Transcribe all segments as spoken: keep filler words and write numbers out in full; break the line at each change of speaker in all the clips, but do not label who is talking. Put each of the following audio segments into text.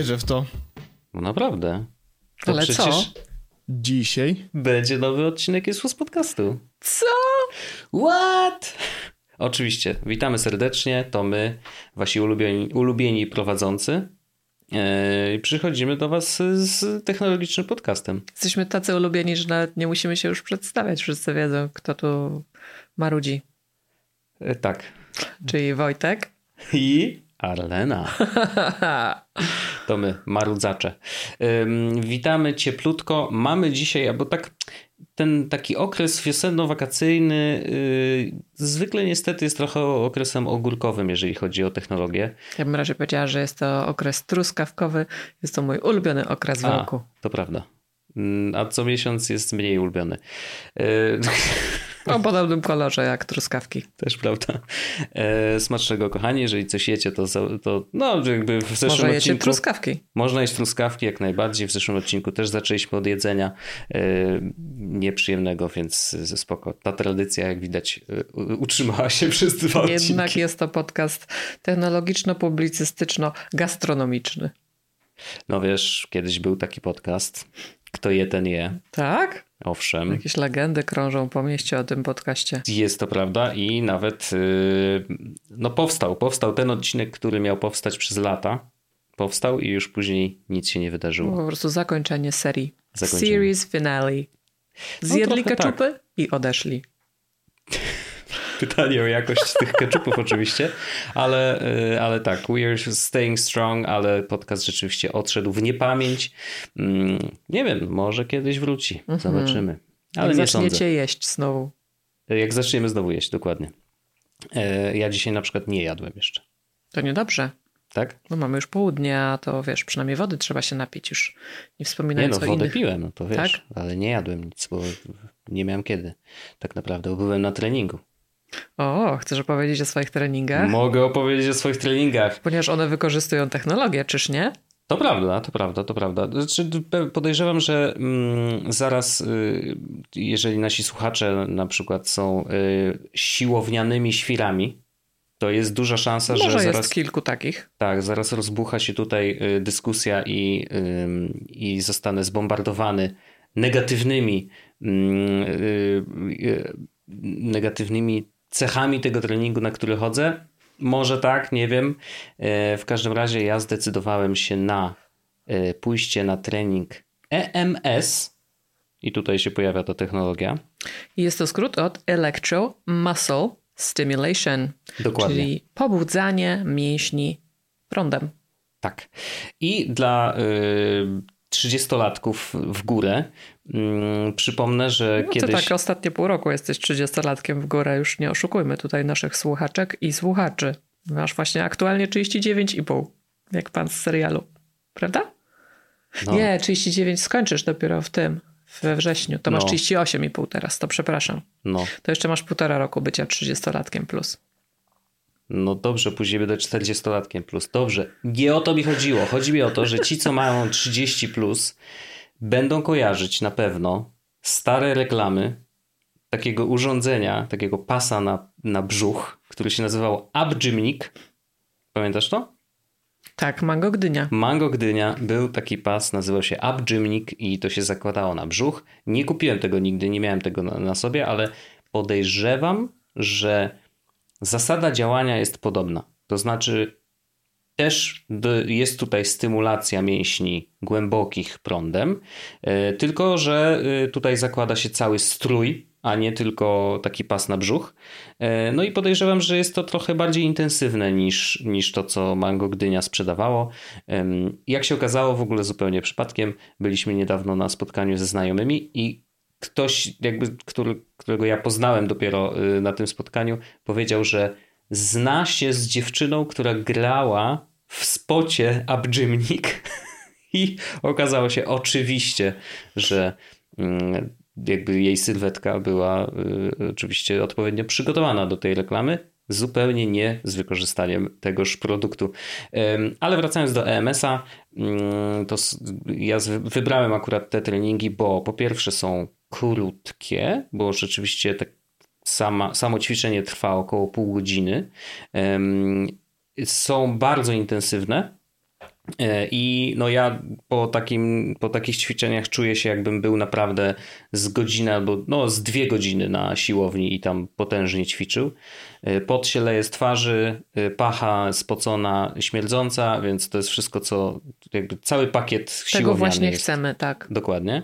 wierzę w to.
No naprawdę. To
Ale
przecież
co? Dzisiaj
będzie nowy odcinek Jesus Podcastu.
Co?
What? Oczywiście. Witamy serdecznie. To my, wasi ulubieni, ulubieni prowadzący. Yy, przychodzimy do was z technologicznym podcastem.
Jesteśmy tacy ulubieni, że nawet nie musimy się już przedstawiać. Wszyscy wiedzą, kto tu marudzi.
Yy, tak.
Czyli Wojtek.
I Arlena. To my, marudzacze. Ym, witamy cieplutko. Mamy dzisiaj, albo tak ten taki okres wiosenno-wakacyjny yy, zwykle niestety jest trochę okresem ogórkowym, jeżeli chodzi o technologię.
Ja bym raczej powiedziała, że jest to okres truskawkowy. Jest to mój ulubiony okres w
A,
roku.
To prawda. A co miesiąc jest mniej ulubiony. Yy,
O podobnym kolorze jak truskawki.
Też prawda. E, smacznego, kochani. Jeżeli coś jecie, to, to no jakby w zeszłym
Może jecie
odcinku...
truskawki.
Można jeść truskawki jak najbardziej. W zeszłym odcinku też zaczęliśmy od jedzenia e, nieprzyjemnego, więc spoko. Ta tradycja, jak widać, e, utrzymała się przez dwa odcinki.
Jednak jest to podcast technologiczno-publicystyczno-gastronomiczny.
No wiesz, kiedyś był taki podcast. Kto je, ten je.
Tak?
Owszem.
Jakieś legendy krążą po mieście o tym podcaście.
Jest to prawda i nawet yy, no powstał. Powstał ten odcinek, który miał powstać przez lata. Powstał i już później nic się nie wydarzyło.
Po prostu zakończenie serii.
Zakończenie.
Series finale. Zjedli
no,
keczupy
tak.
i odeszli.
Pytanie o jakość tych keczupów oczywiście, ale, yy, ale tak, we are staying strong, ale podcast rzeczywiście odszedł w niepamięć. Mm, nie wiem, może kiedyś wróci. Mm-hmm. Zobaczymy. Ale
Jak
nie
zaczniecie
sądzę.
jeść znowu.
Jak zaczniemy znowu jeść, dokładnie. Yy, ja dzisiaj na przykład nie jadłem jeszcze.
To niedobrze.
Tak?
No mamy już południe, a to wiesz, przynajmniej wody trzeba się napić już. Nie wspominając
nie no,
o
wodę
innych.
piłem, no to wiesz,
tak?
Ale nie jadłem nic, bo nie miałem kiedy. Tak naprawdę, bo byłem na treningu.
O, chcesz opowiedzieć o swoich treningach?
Mogę opowiedzieć o swoich treningach.
Ponieważ one wykorzystują technologię, czyż nie?
To prawda, to prawda, to prawda. Znaczy, podejrzewam, że mm, zaraz, y, jeżeli nasi słuchacze na przykład są y, siłownianymi świrami, to jest duża szansa,
Może
że
jest
zaraz...
kilku takich.
Tak, zaraz rozbucha się tutaj y, dyskusja i, y, i zostanę zbombardowany negatywnymi y, y, negatywnymi cechami tego treningu, na który chodzę. Może tak, nie wiem. W każdym razie ja zdecydowałem się na pójście na trening E M S i tutaj się pojawia ta technologia.
Jest to skrót od Electro Muscle Stimulation.
Dokładnie.
Czyli pobudzanie mięśni prądem.
Tak. I dla trzydziestolatków w górę Hmm, przypomnę, że
no
kiedyś...
Ty tak ostatnie pół roku jesteś trzydziestolatkiem w górę, już nie oszukujmy tutaj naszych słuchaczek i słuchaczy. Masz właśnie aktualnie trzydzieści dziewięć i pół, jak pan z serialu, prawda? No. Nie, trzydzieści dziewięć skończysz dopiero w tym, we wrześniu. To masz no. trzydzieści osiem i pół teraz, to przepraszam.
No.
To jeszcze masz półtora roku bycia trzydziestolatkiem plus.
No dobrze, później będę czterdziestolatkiem plus. Dobrze, nie o to mi chodziło. Chodzi mi o to, że ci, co mają trzydzieści plus, będą kojarzyć na pewno stare reklamy takiego urządzenia, takiego pasa na, na brzuch, który się nazywał Abgymnik. Pamiętasz to?
Tak, Mango Gdynia.
Mango Gdynia. Był taki pas, nazywał się Abgymnik i to się zakładało na brzuch. Nie kupiłem tego nigdy, nie miałem tego na, na sobie, ale podejrzewam, że zasada działania jest podobna. To znaczy też jest tutaj stymulacja mięśni głębokich prądem, tylko że tutaj zakłada się cały strój, a nie tylko taki pas na brzuch. No i podejrzewam, że jest to trochę bardziej intensywne niż, niż to, co Mango Gdynia sprzedawało. Jak się okazało, w ogóle zupełnie przypadkiem, byliśmy niedawno na spotkaniu ze znajomymi i ktoś, jakby, który, którego ja poznałem dopiero na tym spotkaniu, powiedział, że zna się z dziewczyną, która grała w spocie Abgymnik i okazało się oczywiście, że jakby jej sylwetka była oczywiście odpowiednio przygotowana do tej reklamy, zupełnie nie z wykorzystaniem tegoż produktu. Ale wracając do E M S-a, to ja wybrałem akurat te treningi, bo po pierwsze są krótkie, bo rzeczywiście tak sama, samo ćwiczenie trwa około pół godziny. Są bardzo intensywne I no ja po, takim, po takich ćwiczeniach czuję się, jakbym był naprawdę z godziny albo no z dwie godziny na siłowni i tam potężnie ćwiczył. Pot się leje z twarzy, pacha spocona, śmierdząca, więc to jest wszystko, co jakby cały pakiet siłowniany.
Tego właśnie
jest.
chcemy, tak.
Dokładnie.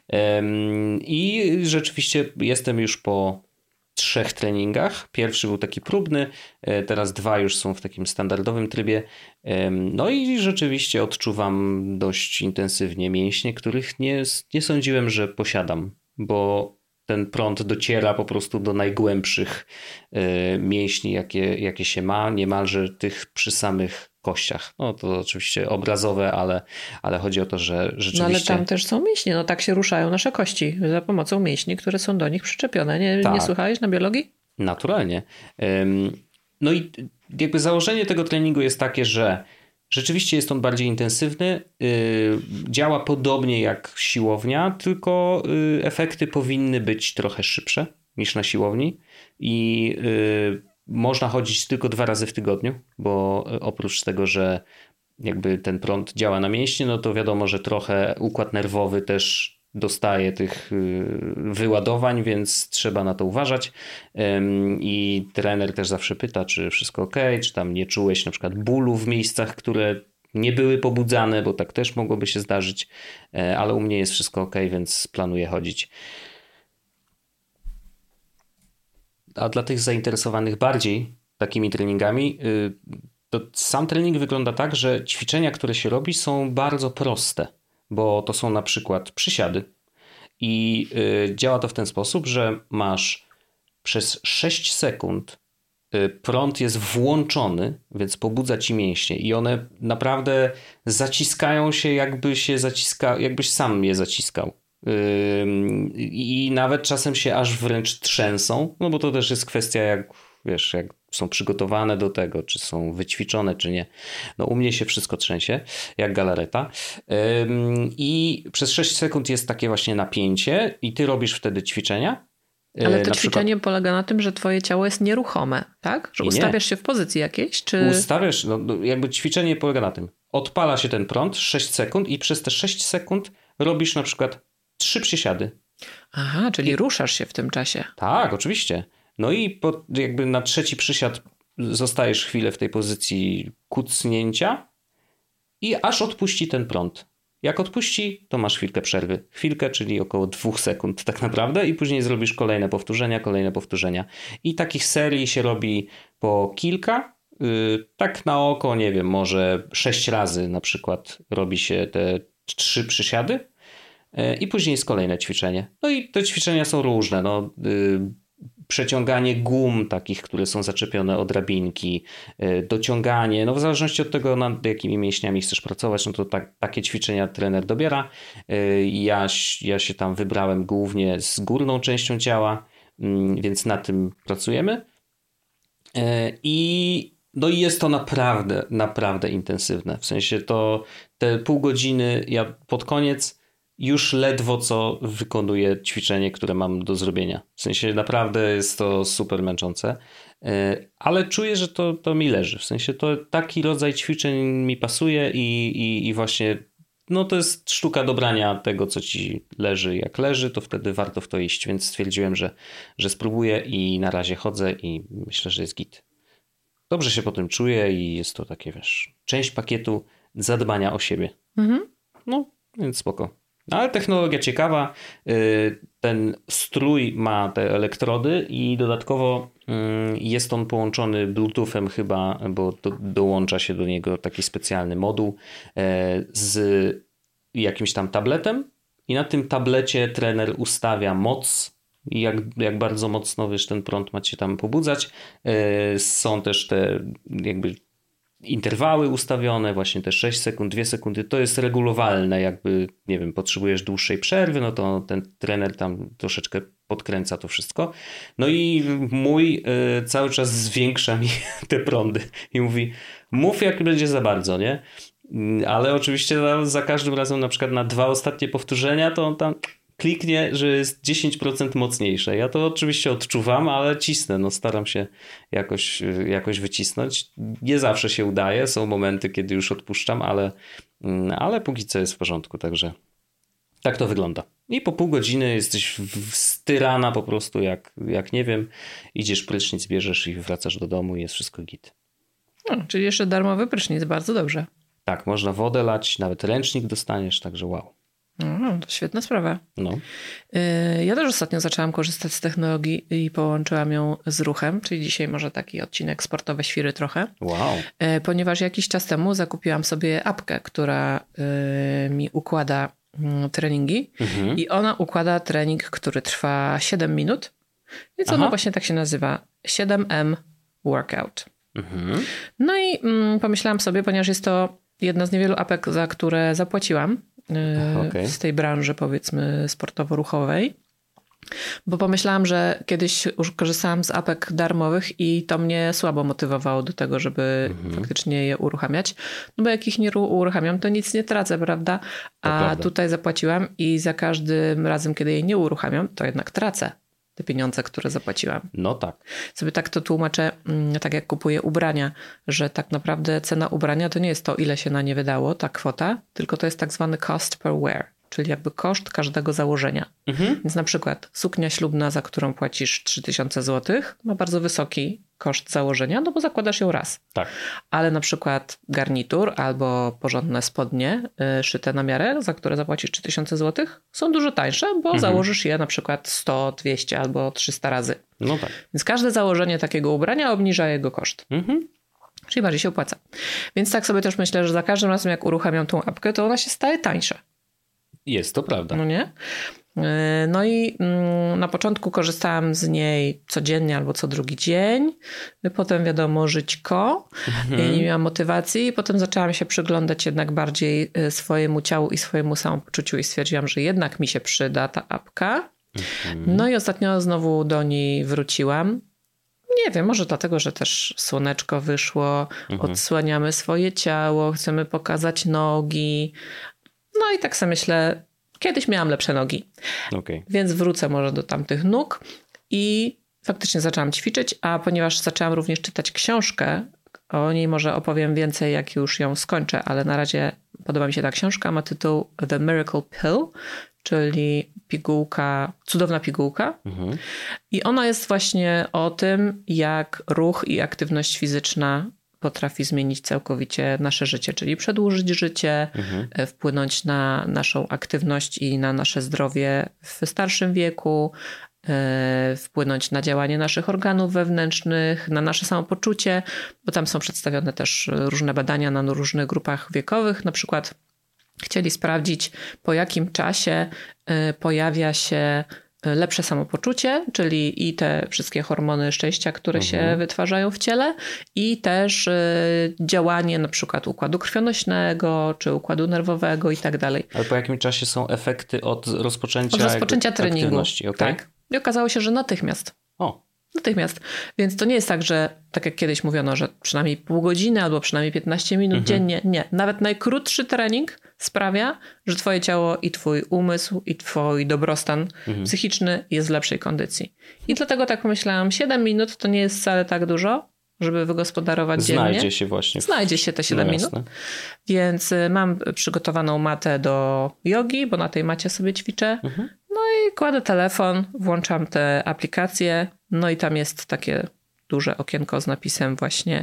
I rzeczywiście jestem już po trzech treningach. Pierwszy był taki próbny, teraz dwa już są w takim standardowym trybie. No i rzeczywiście odczuwam dość intensywnie mięśnie, których nie, nie sądziłem, że posiadam, bo ten prąd dociera po prostu do najgłębszych mięśni, jakie, jakie się ma, niemalże tych przy samych kościach. No to oczywiście obrazowe, ale, ale chodzi o to, że rzeczywiście...
No ale tam też są mięśnie, no tak się ruszają nasze kości za pomocą mięśni, które są do nich przyczepione. Nie, tak. Nie słuchałeś na biologii?
Naturalnie. No i jakby założenie tego treningu jest takie, że rzeczywiście jest on bardziej intensywny, działa podobnie jak siłownia, tylko efekty powinny być trochę szybsze niż na siłowni i można chodzić tylko dwa razy w tygodniu, bo oprócz tego, że jakby ten prąd działa na mięśnie, no to wiadomo, że trochę układ nerwowy też dostaje tych wyładowań, więc trzeba na to uważać. I trener też zawsze pyta, czy wszystko ok, czy tam nie czułeś na przykład bólu w miejscach, które nie były pobudzane, bo tak też mogłoby się zdarzyć, ale u mnie jest wszystko ok, więc planuję chodzić. A dla tych zainteresowanych bardziej takimi treningami, to sam trening wygląda tak, że ćwiczenia, które się robi, są bardzo proste, bo to są na przykład przysiady i działa to w ten sposób, że masz przez sześć sekund prąd jest włączony, więc pobudza ci mięśnie i one naprawdę zaciskają się, jakby się zaciska, jakbyś sam je zaciskał. I nawet czasem się aż wręcz trzęsą, no bo to też jest kwestia, jak wiesz, jak są przygotowane do tego, czy są wyćwiczone, czy nie. No u mnie się wszystko trzęsie, jak galareta. I przez sześć sekund jest takie właśnie napięcie i ty robisz wtedy ćwiczenia.
Ale to ćwiczenie przykład... polega na tym, że twoje ciało jest nieruchome, tak? Że ustawiasz się w pozycji jakiejś, czy...
Ustawiasz, no jakby ćwiczenie polega na tym. Odpala się ten prąd, sześć sekund i przez te sześć sekund robisz na przykład trzy przysiady.
Aha, czyli I... ruszasz się w tym czasie.
Tak, oczywiście. No i po, jakby na trzeci przysiad zostajesz chwilę w tej pozycji kucnięcia i aż odpuści ten prąd. Jak odpuści, to masz chwilkę przerwy. Chwilkę, czyli około dwóch sekund tak naprawdę i później zrobisz kolejne powtórzenia, kolejne powtórzenia. I takich serii się robi po kilka. Yy, tak na oko, nie wiem, może sześć razy na przykład robi się te trzy przysiady yy, i później jest kolejne ćwiczenie. No i te ćwiczenia są różne. No, yy, przeciąganie gum takich, które są zaczepione o drabinki, dociąganie, no w zależności od tego, nad jakimi mięśniami chcesz pracować, no to tak, takie ćwiczenia trener dobiera. Ja, ja się tam wybrałem głównie z górną częścią ciała, więc na tym pracujemy. I no i jest to naprawdę, naprawdę intensywne. W sensie to te pół godziny, ja pod koniec już ledwo co wykonuję ćwiczenie, które mam do zrobienia. W sensie naprawdę jest to super męczące, ale czuję, że to, to mi leży. W sensie to taki rodzaj ćwiczeń mi pasuje i, i, i właśnie no to jest sztuka dobrania tego, co ci leży. Jak leży, to wtedy warto w to iść, więc stwierdziłem, że, że spróbuję i na razie chodzę i myślę, że jest git. Dobrze się po tym czuję i jest to takie, wiesz, część pakietu zadbania o siebie. Mhm. No, więc spoko. Ale technologia ciekawa, ten strój ma te elektrody i dodatkowo jest on połączony bluetoothem chyba, bo do, dołącza się do niego taki specjalny moduł z jakimś tam tabletem i na tym tablecie trener ustawia moc i jak, jak bardzo mocno wiesz, ten prąd ma cię tam pobudzać. Są też te jakby interwały ustawione, właśnie te sześć sekund, dwie sekundy, to jest regulowalne, jakby, nie wiem, potrzebujesz dłuższej przerwy, no to ten trener tam troszeczkę podkręca to wszystko. No i mój y, cały czas zwiększa mi te prądy i mówi, mów jak będzie za bardzo, nie? Ale oczywiście no, za każdym razem na przykład na dwa ostatnie powtórzenia to on tam kliknie, że jest dziesięć procent mocniejsze. Ja to oczywiście odczuwam, ale cisnę. No staram się jakoś, jakoś wycisnąć. Nie zawsze się udaje. Są momenty, kiedy już odpuszczam, ale, ale póki co jest w porządku. Także tak to wygląda. I po pół godziny jesteś styrana po prostu jak, jak nie wiem. Idziesz prysznic, bierzesz i wracasz do domu i jest wszystko git.
No, czyli jeszcze darmowy prysznic. Bardzo dobrze.
Tak, można wodę lać, nawet ręcznik dostaniesz, także wow.
No, to świetna sprawa.
No.
Ja też ostatnio zaczęłam korzystać z technologii i połączyłam ją z ruchem, czyli dzisiaj może taki odcinek sportowe świry trochę.
Wow.
Ponieważ jakiś czas temu zakupiłam sobie apkę, która mi układa treningi mhm. i ona układa trening, który trwa siedem minut. Więc Aha. ona właśnie tak się nazywa siedem M Workout. Mhm. No i mm, pomyślałam sobie, ponieważ jest to jedna z niewielu apek, za które zapłaciłam yy, okay. z tej branży powiedzmy sportowo-ruchowej. Bo pomyślałam, że kiedyś już korzystałam z apek darmowych i to mnie słabo motywowało do tego, żeby mhm. faktycznie je uruchamiać. No bo jak ich nie uruchamiam, to nic nie tracę, prawda? A prawda. Tutaj zapłaciłam i za każdym razem, kiedy jej nie uruchamiam, to jednak tracę te pieniądze, które zapłaciłam.
No tak.
Sobie tak to tłumaczę, tak jak kupuję ubrania, że tak naprawdę cena ubrania to nie jest to, ile się na nie wydało, ta kwota, tylko to jest tak zwany cost per wear, czyli jakby koszt każdego założenia. Mhm. Więc na przykład suknia ślubna, za którą płacisz trzy tysiące złotych, ma bardzo wysoki koszt założenia, no bo zakładasz ją raz.
Tak. Ale
na przykład garnitur albo porządne spodnie y, szyte na miarę, za które zapłacisz trzy tysiące złotych, są dużo tańsze, bo mhm. założysz je na przykład sto, dwieście albo trzysta razy.
No tak.
Więc każde założenie takiego ubrania obniża jego koszt. Mhm. Czyli bardziej się opłaca. Więc tak sobie też myślę, że za każdym razem jak uruchamiam tą apkę, to ona się staje tańsza.
Jest to prawda.
No nie? No i na początku korzystałam z niej codziennie albo co drugi dzień. Potem wiadomo żyćko. Mhm. Ja nie miałam motywacji. Potem zaczęłam się przyglądać jednak bardziej swojemu ciału i swojemu samopoczuciu i stwierdziłam, że jednak mi się przyda ta apka. Mhm. No i ostatnio znowu do niej wróciłam. Nie wiem, może dlatego, że też słoneczko wyszło. Mhm. Odsłaniamy swoje ciało. Chcemy pokazać nogi. No i tak sobie myślę, kiedyś miałam lepsze nogi, okay. więc wrócę może do tamtych nóg i faktycznie zaczęłam ćwiczyć, a ponieważ zaczęłam również czytać książkę, o niej może opowiem więcej, jak już ją skończę, ale na razie podoba mi się ta książka, ma tytuł The Miracle Pill, czyli pigułka, cudowna pigułka. Mhm. I ona jest właśnie o tym, jak ruch i aktywność fizyczna potrafi zmienić całkowicie nasze życie, czyli przedłużyć życie, mhm. wpłynąć na naszą aktywność i na nasze zdrowie w starszym wieku, wpłynąć na działanie naszych organów wewnętrznych, na nasze samopoczucie, bo tam są przedstawione też różne badania na różnych grupach wiekowych. Na przykład chcieli sprawdzić, po jakim czasie pojawia się lepsze samopoczucie, czyli i te wszystkie hormony szczęścia, które mhm. się wytwarzają w ciele i też y, działanie na przykład układu krwionośnego, czy układu nerwowego i tak dalej.
Ale po jakim czasie są efekty od rozpoczęcia,
od rozpoczęcia treningu.
Okay?
Tak. I okazało się, że natychmiast.
O.
Natychmiast. Więc to nie jest tak, że tak jak kiedyś mówiono, że przynajmniej pół godziny albo przynajmniej piętnaście minut mhm. dziennie. Nie. Nawet najkrótszy trening sprawia, że twoje ciało i twój umysł i twój dobrostan mhm. psychiczny jest w lepszej kondycji. I dlatego tak pomyślałam, siedem minut to nie jest wcale tak dużo, żeby wygospodarować
Znajdzie
dziennie.
Znajdzie się właśnie.
Znajdzie się te siedem no minut. Więc mam przygotowaną matę do jogi, bo na tej macie sobie ćwiczę. Mhm. No i kładę telefon, włączam te aplikacje, no i tam jest takie duże okienko z napisem właśnie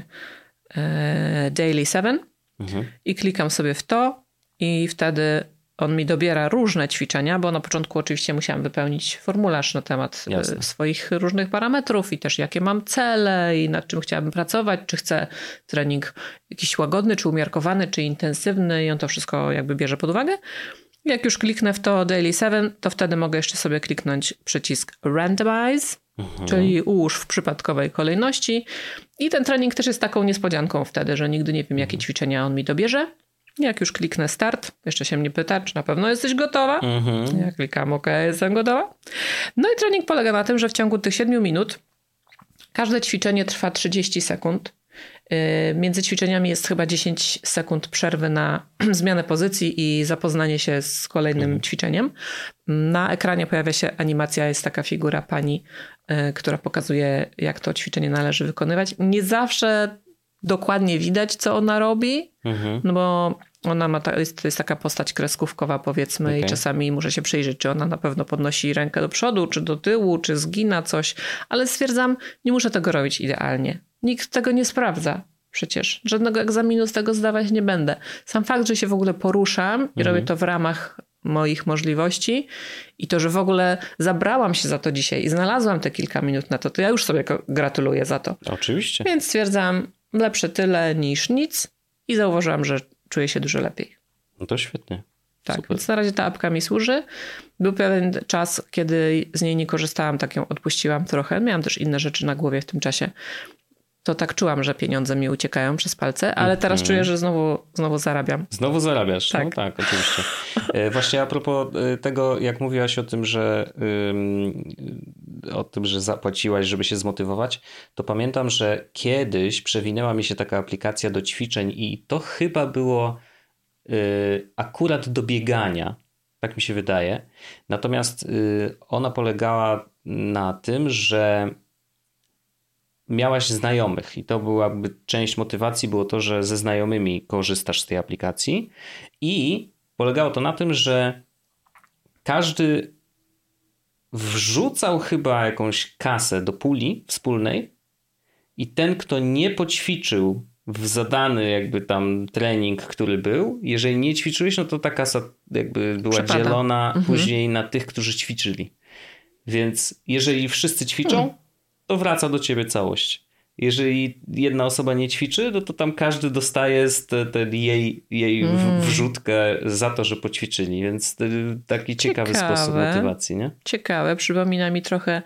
e, Daily seven mhm. i klikam sobie w to i wtedy on mi dobiera różne ćwiczenia, bo na początku oczywiście musiałam wypełnić formularz na temat Jasne. swoich różnych parametrów i też jakie mam cele i nad czym chciałabym pracować, czy chcę trening jakiś łagodny, czy umiarkowany, czy intensywny i on to wszystko jakby bierze pod uwagę. Jak już kliknę w to Daily seven, to wtedy mogę jeszcze sobie kliknąć przycisk Randomize, mhm. czyli ułóż w przypadkowej kolejności. I ten trening też jest taką niespodzianką wtedy, że nigdy nie wiem, jakie ćwiczenia on mi dobierze. Jak już kliknę Start, jeszcze się mnie pyta, czy na pewno jesteś gotowa. Mhm. Ja klikam OK, jestem gotowa. No i trening polega na tym, że w ciągu tych siedmiu minut każde ćwiczenie trwa trzydzieści sekund. Między ćwiczeniami jest chyba dziesięć sekund przerwy na zmianę pozycji i zapoznanie się z kolejnym mhm. ćwiczeniem. Na ekranie pojawia się animacja, jest taka figura pani, która pokazuje, jak to ćwiczenie należy wykonywać. Nie zawsze dokładnie widać, co ona robi, mhm. no bo ona ma ta, jest, to jest taka postać kreskówkowa, powiedzmy, okay. i czasami muszę się przyjrzeć, czy ona na pewno podnosi rękę do przodu, czy do tyłu, czy zgina coś, ale stwierdzam, nie muszę tego robić idealnie. Nikt tego nie sprawdza przecież. Żadnego egzaminu z tego zdawać nie będę. Sam fakt, że się w ogóle poruszam i mhm. robię to w ramach moich możliwości i to, że w ogóle zabrałam się za to dzisiaj i znalazłam te kilka minut na to, to ja już sobie gratuluję za to.
Oczywiście.
Więc stwierdzam, lepsze tyle niż nic i zauważyłam, że czuję się dużo lepiej.
No to świetnie.
Tak,
Super.
Więc na razie ta apka mi służy. Był pewien czas, kiedy z niej nie korzystałam, tak ją odpuściłam trochę. Miałam też inne rzeczy na głowie w tym czasie. To tak czułam, że pieniądze mi uciekają przez palce, ale teraz mm. czuję, że znowu, znowu zarabiam.
Znowu zarabiasz?
Tak.
No tak, oczywiście. Właśnie a propos tego, jak mówiłaś o tym, że o tym, że zapłaciłaś, żeby się zmotywować, to pamiętam, że kiedyś przewinęła mi się taka aplikacja do ćwiczeń i to chyba było akurat do biegania. Tak mi się wydaje. Natomiast ona polegała na tym, że miałaś znajomych i to byłaby część motywacji, było to, że ze znajomymi korzystasz z tej aplikacji i polegało to na tym, że każdy wrzucał chyba jakąś kasę do puli wspólnej i ten, kto nie poćwiczył w zadany jakby tam trening, który był, jeżeli nie ćwiczyłeś, no to ta kasa jakby była Przepada. dzielona mhm. później na tych, którzy ćwiczyli. Więc jeżeli wszyscy ćwiczą, hmm. to wraca do ciebie całość. Jeżeli jedna osoba nie ćwiczy, no to tam każdy dostaje ten, ten jej, jej mm. wrzutkę za to, że poćwiczyli. Więc taki ciekawy Ciekawe. sposób motywacji, nie?
Ciekawe. Przypomina mi trochę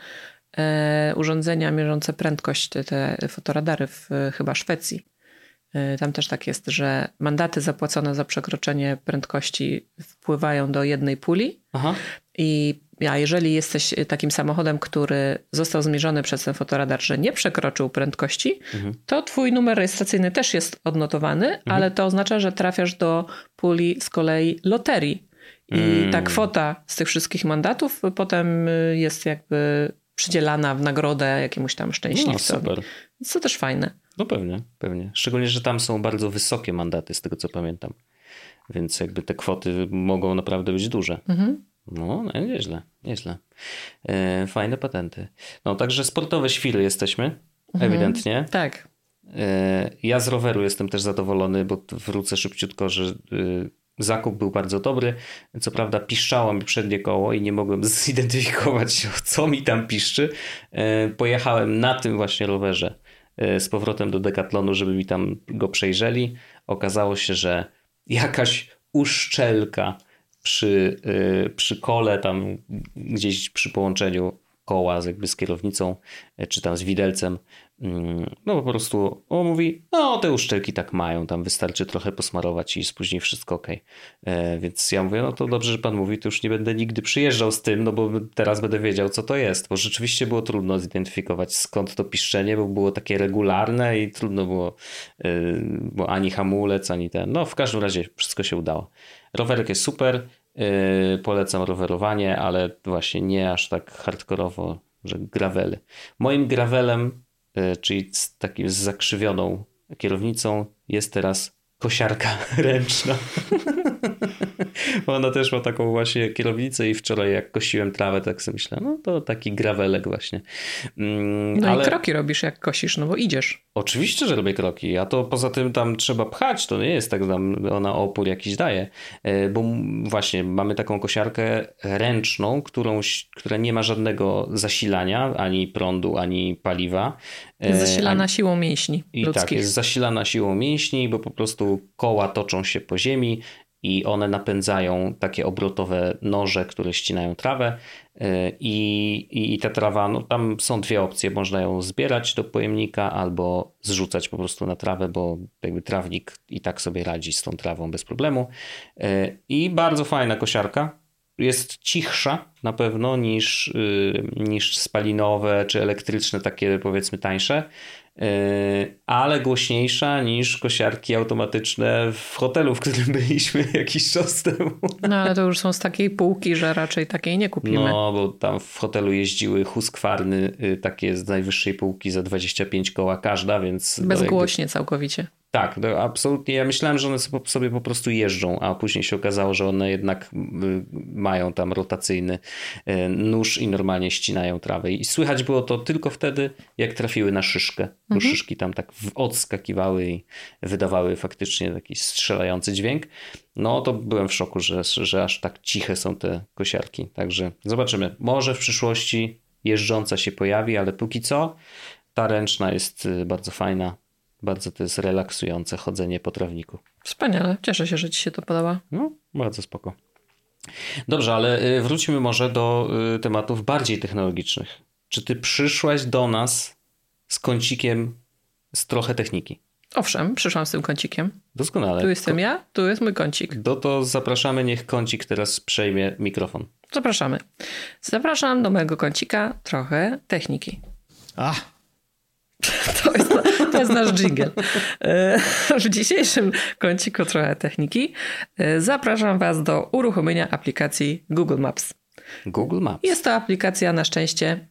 e, urządzenia mierzące prędkość, te, te fotoradary w chyba Szwecji. E, tam też tak jest, że mandaty zapłacone za przekroczenie prędkości wpływają do jednej puli. Aha. I a jeżeli jesteś takim samochodem, który został zmierzony przez ten fotoradar, że nie przekroczył prędkości, mhm. to twój numer rejestracyjny też jest odnotowany, mhm. ale to oznacza, że trafiasz do puli z kolei loterii. I mm. ta kwota z tych wszystkich mandatów potem jest jakby przydzielana w nagrodę jakiemuś tam szczęśliwcowi. No, super. Więc to też fajne.
No pewnie, pewnie. Szczególnie, że tam są bardzo wysokie mandaty, z tego co pamiętam. Więc jakby te kwoty mogą naprawdę być duże. Mhm. No, no, nieźle, nieźle. E, fajne patenty. No, także sportowe świry jesteśmy, mhm, ewidentnie.
Tak.
E, ja z roweru jestem też zadowolony, bo wrócę szybciutko, że e, zakup był bardzo dobry. Co prawda piszczało mi przednie koło i nie mogłem zidentyfikować, co mi tam piszczy. E, pojechałem na tym właśnie rowerze e, z powrotem do Decathlonu, żeby mi tam go przejrzeli. Okazało się, że jakaś uszczelka przy, yy, przy kole, tam gdzieś przy połączeniu koła z, jakby z kierownicą, czy tam z widelcem, yy, no po prostu on mówi, no te uszczelki tak mają, tam wystarczy trochę posmarować i jest później wszystko ok. Yy, więc ja mówię, no to dobrze, że pan mówi, to już nie będę nigdy przyjeżdżał z tym, no bo teraz będę wiedział, co to jest, bo rzeczywiście było trudno zidentyfikować, skąd to piszczenie, bo było takie regularne i trudno było, yy, bo ani hamulec, ani ten, no w każdym razie wszystko się udało. Rowerek jest super, yy, polecam rowerowanie, ale właśnie nie aż tak hardkorowo, że gravely. Moim gravelem, yy, czyli z takim z zakrzywioną kierownicą, jest teraz kosiarka ręczna. Ona też ma taką właśnie kierownicę i wczoraj jak kosiłem trawę, tak sobie myślę, no to taki gravelek właśnie.
Mm, no ale... i kroki robisz jak kosisz, no bo idziesz.
Oczywiście, że robię kroki, a to poza tym tam trzeba pchać, to nie jest tak, tam ona opór jakiś daje, bo właśnie mamy taką kosiarkę ręczną, którą, która nie ma żadnego zasilania, ani prądu, ani paliwa.
Jest zasilana ani... siłą mięśni
I
ludzkich.
tak, jest zasilana siłą mięśni, bo po prostu koła toczą się po ziemi i one napędzają takie obrotowe noże, które ścinają trawę i, i ta trawa, no tam są dwie opcje, można ją zbierać do pojemnika albo zrzucać po prostu na trawę, bo jakby trawnik i tak sobie radzi z tą trawą bez problemu i bardzo fajna kosiarka, jest cichsza na pewno niż, niż spalinowe czy elektryczne, takie powiedzmy tańsze, ale głośniejsza niż kosiarki automatyczne w hotelu, w którym byliśmy jakiś czas temu.
No ale to już są z takiej półki, że raczej takiej nie kupimy.
No, bo tam w hotelu jeździły Husqvarny, takie z najwyższej półki za dwadzieścia pięć koła każda, więc...
Bezgłośnie jakby... całkowicie.
Tak, no absolutnie. Ja myślałem, że one sobie po prostu jeżdżą, a później się okazało, że one jednak mają tam rotacyjny nóż i normalnie ścinają trawę. I słychać było to tylko wtedy, jak trafiły na szyszkę, bo mhm. szyszki tam tak odskakiwały i wydawały faktycznie taki strzelający dźwięk. No to byłem w szoku, że, że aż tak ciche są te kosiarki. Także zobaczymy. Może w przyszłości jeżdżąca się pojawi, ale póki co ta ręczna jest bardzo fajna. Bardzo to jest relaksujące chodzenie po trawniku.
Wspaniale. Cieszę się, że ci się to podoba.
No, bardzo spoko. Dobrze, ale wróćmy może do tematów bardziej technologicznych. Czy ty przyszłaś do nas z kącikiem z trochę techniki?
Owszem, przyszłam z tym kącikiem.
Doskonale.
Tu jestem ja, tu jest mój kącik.
Do to zapraszamy, niech kącik teraz przejmie mikrofon.
Zapraszamy. Zapraszam do mojego kącika trochę techniki.
Ach.
To jest, to jest nasz dżingiel. W dzisiejszym kąciku trochę techniki zapraszam was do uruchomienia aplikacji Google Maps.
Google Maps.
Jest to aplikacja na szczęście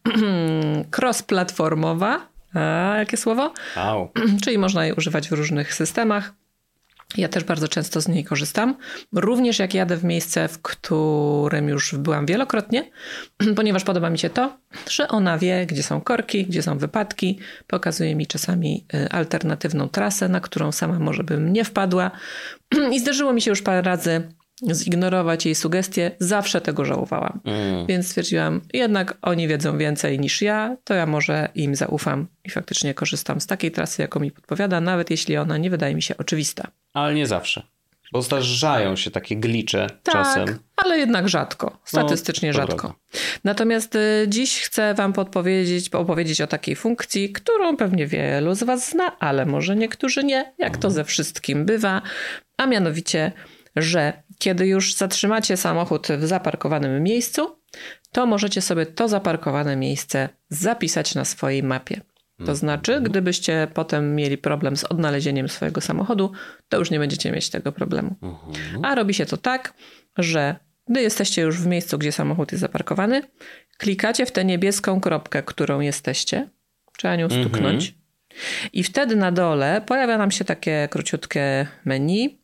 cross-platformowa. A jakie słowo?
Wow.
Czyli można jej używać w różnych systemach. Ja też bardzo często z niej korzystam. Również jak jadę w miejsce, w którym już byłam wielokrotnie, ponieważ podoba mi się to, że ona wie, gdzie są korki, gdzie są wypadki. Pokazuje mi czasami alternatywną trasę, na którą sama może bym nie wpadła. I zdarzyło mi się już parę razy zignorować jej sugestie. Zawsze tego żałowałam. Mm. Więc stwierdziłam, jednak oni wiedzą więcej niż ja, to ja może im zaufam i faktycznie korzystam z takiej trasy, jaką mi podpowiada, nawet jeśli ona nie wydaje mi się oczywista.
Ale nie zawsze. Bo zdarzają się takie glicze
tak,
czasem.
Ale jednak rzadko. Statystycznie no, rzadko. Prawda. Natomiast y, dziś chcę wam podpowiedzieć, opowiedzieć o takiej funkcji, którą pewnie wielu z was zna, ale może niektórzy nie, jak to ze wszystkim bywa. A mianowicie, że kiedy już zatrzymacie samochód w zaparkowanym miejscu, to możecie sobie to zaparkowane miejsce zapisać na swojej mapie. To znaczy, gdybyście potem mieli problem z odnalezieniem swojego samochodu, to już nie będziecie mieć tego problemu. A robi się to tak, że gdy jesteście już w miejscu, gdzie samochód jest zaparkowany, klikacie w tę niebieską kropkę, którą jesteście, trzeba nią stuknąć i wtedy na dole pojawia nam się takie króciutkie menu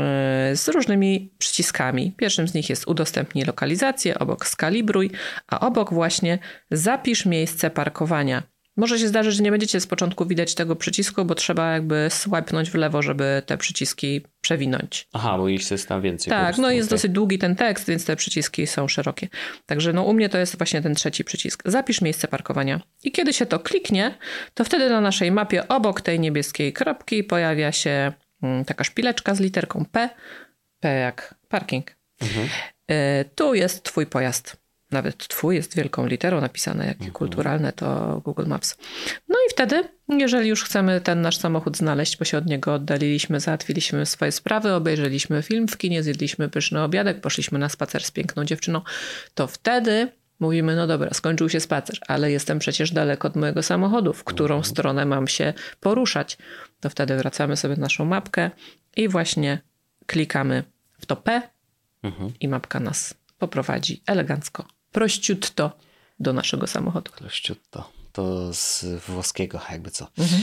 z różnymi przyciskami. Pierwszym z nich jest udostępnij lokalizację, obok skalibruj, a obok właśnie zapisz miejsce parkowania. Może się zdarzyć, że nie będziecie z początku widać tego przycisku, bo trzeba jakby swipenąć w lewo, żeby te przyciski przewinąć.
Aha, bo ich jest tam więcej.
Tak, no jest okay. Dosyć długi ten tekst, więc te przyciski są szerokie. Także no u mnie to jest właśnie ten trzeci przycisk. Zapisz miejsce parkowania. I kiedy się to kliknie, to wtedy na naszej mapie obok tej niebieskiej kropki pojawia się taka szpileczka z literką P. P jak parking. Mhm. Y, tu jest twój pojazd. Nawet twój jest wielką literą napisane, jakie mhm. kulturalne to Google Maps. No i wtedy, jeżeli już chcemy ten nasz samochód znaleźć, bo się od niego oddaliliśmy, załatwiliśmy swoje sprawy, obejrzeliśmy film w kinie, zjedliśmy pyszny obiadek, poszliśmy na spacer z piękną dziewczyną, to wtedy mówimy, no dobra, skończył się spacer, ale jestem przecież daleko od mojego samochodu, w którą mhm. stronę mam się poruszać. To wtedy wracamy sobie w naszą mapkę i właśnie klikamy w to P mhm. i mapka nas poprowadzi elegancko, prościutto do naszego samochodu.
Prościutto. To z włoskiego jakby co. Mhm.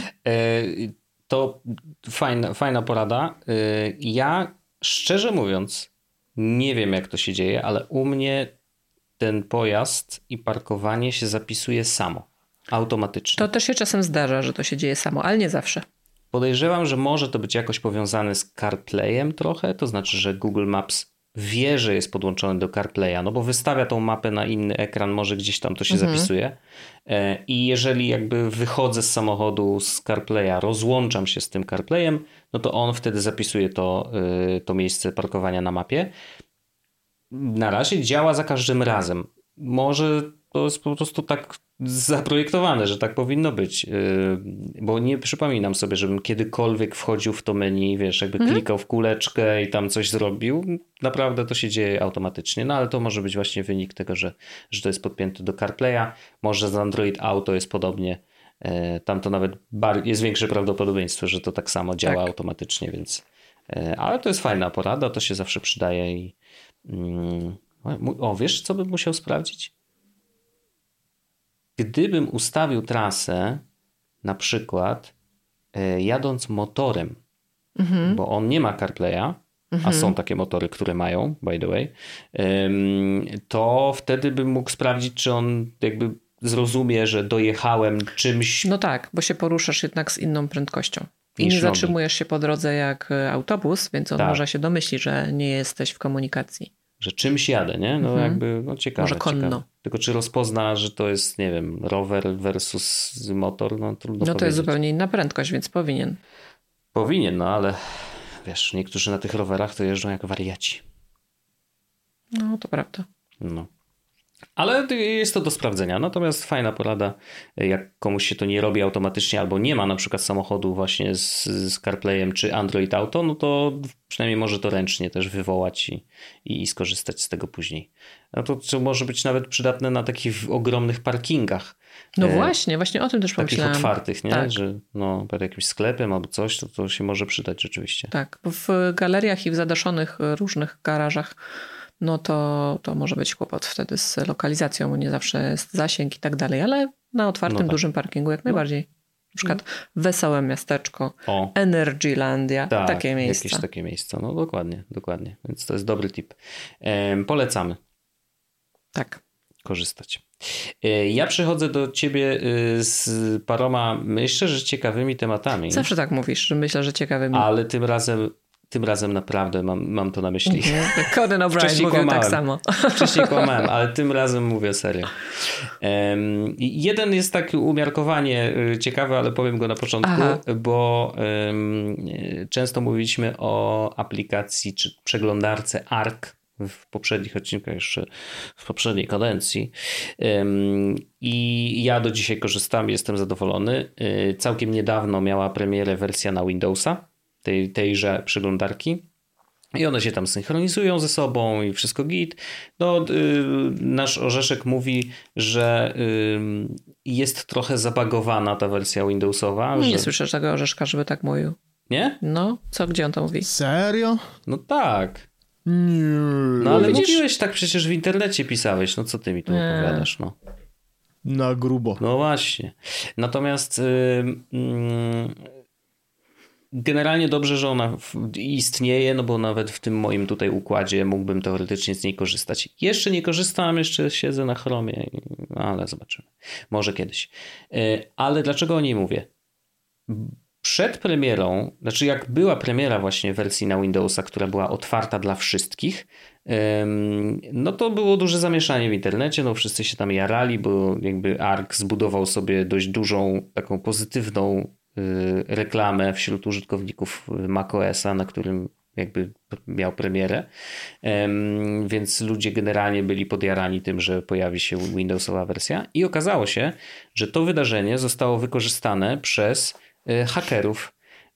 To fajna, fajna porada. Ja szczerze mówiąc nie wiem jak to się dzieje, ale u mnie ten pojazd i parkowanie się zapisuje samo. Automatycznie.
To też się czasem zdarza, że to się dzieje samo, ale nie zawsze.
Podejrzewam, że może to być jakoś powiązane z CarPlayem trochę. To znaczy, że Google Maps wie, że jest podłączony do CarPlaya, no bo wystawia tą mapę na inny ekran, może gdzieś tam to się mhm. zapisuje. I jeżeli jakby wychodzę z samochodu z CarPlaya, rozłączam się z tym CarPlayem, no to on wtedy zapisuje to, to miejsce parkowania na mapie. Na razie działa za każdym razem. Może to jest po prostu tak zaprojektowane, że tak powinno być. Bo nie przypominam sobie, żebym kiedykolwiek wchodził w to menu, wiesz, jakby mhm. klikał w kuleczkę i tam coś zrobił. Naprawdę to się dzieje automatycznie. No ale to może być właśnie wynik tego, że, że to jest podpięte do CarPlaya. Może z Android Auto jest podobnie. Tam to nawet jest większe prawdopodobieństwo, że to tak samo działa tak. automatycznie, więc... Ale to jest fajna porada, to się zawsze przydaje i... O, wiesz, co bym musiał sprawdzić? Gdybym ustawił trasę na przykład e, jadąc motorem, mhm. bo on nie ma CarPlaya, mhm. a są takie motory, które mają, by the way, ym, to wtedy bym mógł sprawdzić, czy on jakby zrozumie, że dojechałem czymś.
No tak, bo się poruszasz jednak z inną prędkością. I nie zatrzymujesz się po drodze jak autobus, więc on tak. może się domyślić, że nie jesteś w komunikacji.
Że czymś jadę, nie? No mhm. jakby, no ciekawe.
Może konno.
Ciekawe. Tylko czy rozpozna, że to jest, nie wiem, rower versus motor, no trudno
No to
powiedzieć.
jest zupełnie inna prędkość, więc powinien.
Powinien, no ale wiesz, niektórzy na tych rowerach to jeżdżą jak wariaci.
No to prawda.
No. Ale jest to do sprawdzenia. Natomiast fajna porada, jak komuś się to nie robi automatycznie albo nie ma na przykład samochodu właśnie z, z CarPlayem czy Android Auto, no to przynajmniej może to ręcznie też wywołać i, i skorzystać z tego później. No to, to może być nawet przydatne na takich ogromnych parkingach.
No właśnie, właśnie o tym też pomyślałam.
Takich otwartych, nie?
Tak.
Że no, przed jakimś sklepem albo coś, to, to się może przydać rzeczywiście.
Tak, bo w galeriach i w zadaszonych różnych garażach no to, to może być kłopot wtedy z lokalizacją, bo nie zawsze jest zasięg i tak dalej, ale na otwartym, no tak. dużym parkingu jak najbardziej. Na przykład no. Wesołe Miasteczko, o. Energylandia, tak, takie miejsca.
Jakieś takie miejsca, no dokładnie, dokładnie. Więc to jest dobry tip. Ehm, polecamy.
Tak.
Korzystać. Ja przychodzę do ciebie z paroma, myślę, że ciekawymi tematami.
Zawsze tak mówisz, że myślę, że ciekawymi.
Ale tym razem Tym razem naprawdę mam, mam to na myśli.
Mm-hmm. Conan O'Brien mówił kłamałem. tak samo.
Wcześniej kłamałem, ale tym razem mówię serio. Um, jeden jest taki umiarkowanie ciekawy, ale powiem go na początku, Aha. bo um, często mówiliśmy o aplikacji czy przeglądarce Arc w poprzednich odcinkach, jeszcze w poprzedniej kadencji. Um, I ja do dzisiaj korzystam, jestem zadowolony. Całkiem niedawno miała premierę wersja na Windowsa. Tej, tejże przeglądarki i one się tam synchronizują ze sobą i wszystko git. No, yy, nasz Orzeszek mówi, że yy, jest trochę zabagowana ta wersja Windowsowa.
Nie
że...
słyszę tego Orzeszka, żeby tak mówił.
Nie?
No, co, gdzie on to mówi?
Serio?
No tak.
Nie.
No ale Widzisz? mówiłeś tak, przecież w internecie pisałeś. No co ty mi tu nie. opowiadasz, no.
Na grubo.
No właśnie. Natomiast... Yy, yy, Generalnie dobrze, że ona istnieje, no bo nawet w tym moim tutaj układzie mógłbym teoretycznie z niej korzystać. Jeszcze nie korzystam, jeszcze siedzę na Chromie, ale zobaczymy. Może kiedyś. Ale dlaczego o niej mówię? Przed premierą, znaczy jak była premiera właśnie wersji na Windowsa, która była otwarta dla wszystkich, no to było duże zamieszanie w internecie, no wszyscy się tam jarali, bo jakby Arc zbudował sobie dość dużą, taką pozytywną reklamę wśród użytkowników macOSa, na którym jakby miał premierę, więc ludzie generalnie byli podjarani tym, że pojawi się Windowsowa wersja i okazało się, że to wydarzenie zostało wykorzystane przez hakerów